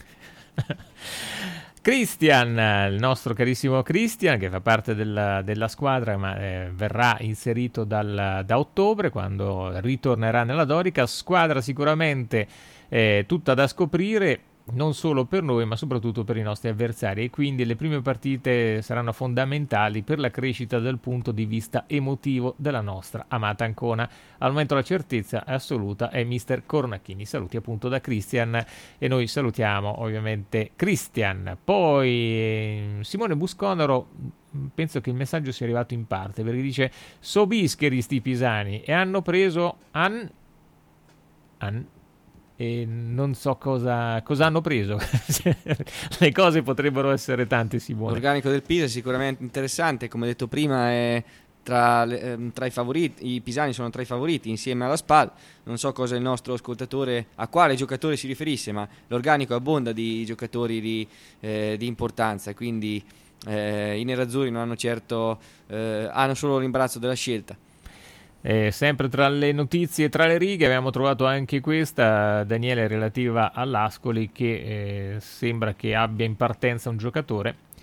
Christian, il nostro carissimo Christian, che fa parte della, della squadra, ma eh, verrà inserito dal, da ottobre, quando ritornerà nella Dorica. Squadra sicuramente eh, tutta da scoprire, non solo per noi ma soprattutto per i nostri avversari, e quindi le prime partite saranno fondamentali per la crescita dal punto di vista emotivo della nostra amata Ancona. Al momento la certezza assoluta è mister Cornacchini. Saluti appunto da Christian, e noi salutiamo ovviamente Christian. Poi eh, Simone Busconaro, penso che il messaggio sia arrivato in parte, perché dice: so bischeri sti pisani e hanno preso an an e non so cosa, cosa hanno preso. Le cose potrebbero essere tante, Simone. L'organico del Pisa è sicuramente interessante, come detto prima è tra, le, tra i favoriti, i pisani sono tra i favoriti insieme alla Spal. Non so cosa il nostro ascoltatore, a quale giocatore si riferisse, ma l'organico abbonda di giocatori di, eh, di importanza, quindi eh, i nerazzurri non hanno certo eh, hanno solo l'imbarazzo della scelta. Eh, sempre tra le notizie, tra le righe, abbiamo trovato anche questa, Daniele, relativa all'Ascoli, che eh, sembra che abbia in partenza un giocatore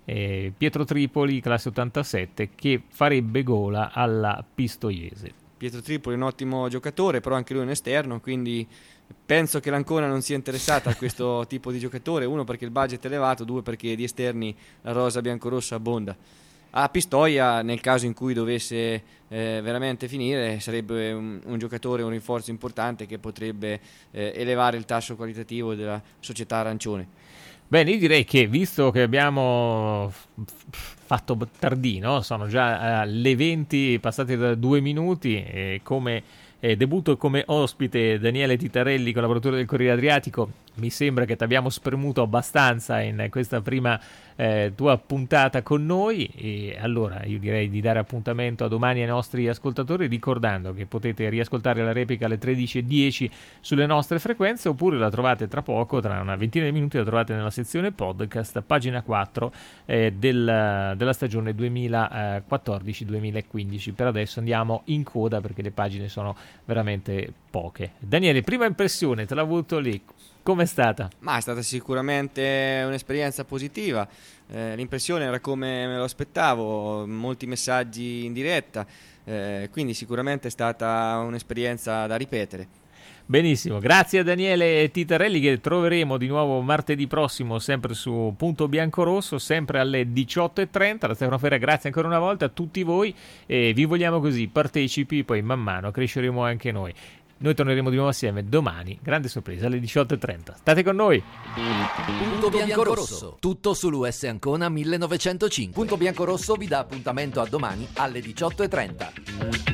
eh, Pietro Tripoli, classe ottantasette, che farebbe gola alla Pistoiese. Pietro Tripoli è un ottimo giocatore, però anche lui è un esterno, quindi penso che l'Ancona non sia interessata a questo tipo di giocatore, uno perché il budget è elevato, due perché di esterni la rosa biancorossa abbonda. A Pistoia, nel caso in cui dovesse eh, veramente finire, sarebbe un, un giocatore, un rinforzo importante che potrebbe eh, elevare il tasso qualitativo della società arancione. Bene, io direi che visto che abbiamo fatto tardino, sono già alle venti, passati da due minuti, e come eh, debutto come ospite Daniele Titarelli, collaboratore del Corriere Adriatico, mi sembra che ti abbiamo spremuto abbastanza in questa prima eh, tua puntata con noi, e allora io direi di dare appuntamento a domani ai nostri ascoltatori, ricordando che potete riascoltare la replica alle tredici e dieci sulle nostre frequenze, oppure la trovate tra poco, tra una ventina di minuti la trovate nella sezione podcast, pagina quattro eh, del, della stagione duemilaquattordici duemilaquindici. Per adesso andiamo in coda perché le pagine sono veramente poche. Daniele, prima impressione, te l'ho avuto lì. Com'è stata? Ma è stata sicuramente un'esperienza positiva, eh, l'impressione era come me lo aspettavo, molti messaggi in diretta, eh, quindi sicuramente è stata un'esperienza da ripetere. Benissimo, grazie a Daniele Titarelli, che troveremo di nuovo martedì prossimo sempre su Punto Biancorosso, sempre alle diciotto e trenta. Da Stefano Ferra, grazie ancora una volta a tutti voi, e vi vogliamo così partecipi, poi man mano cresceremo anche noi. Noi torneremo di nuovo assieme domani, grande sorpresa, alle diciotto e trenta. State con noi! Punto Biancorosso, tutto sull'U S Ancona millenovecentocinque. Punto Biancorosso vi dà appuntamento a domani alle diciotto e trenta.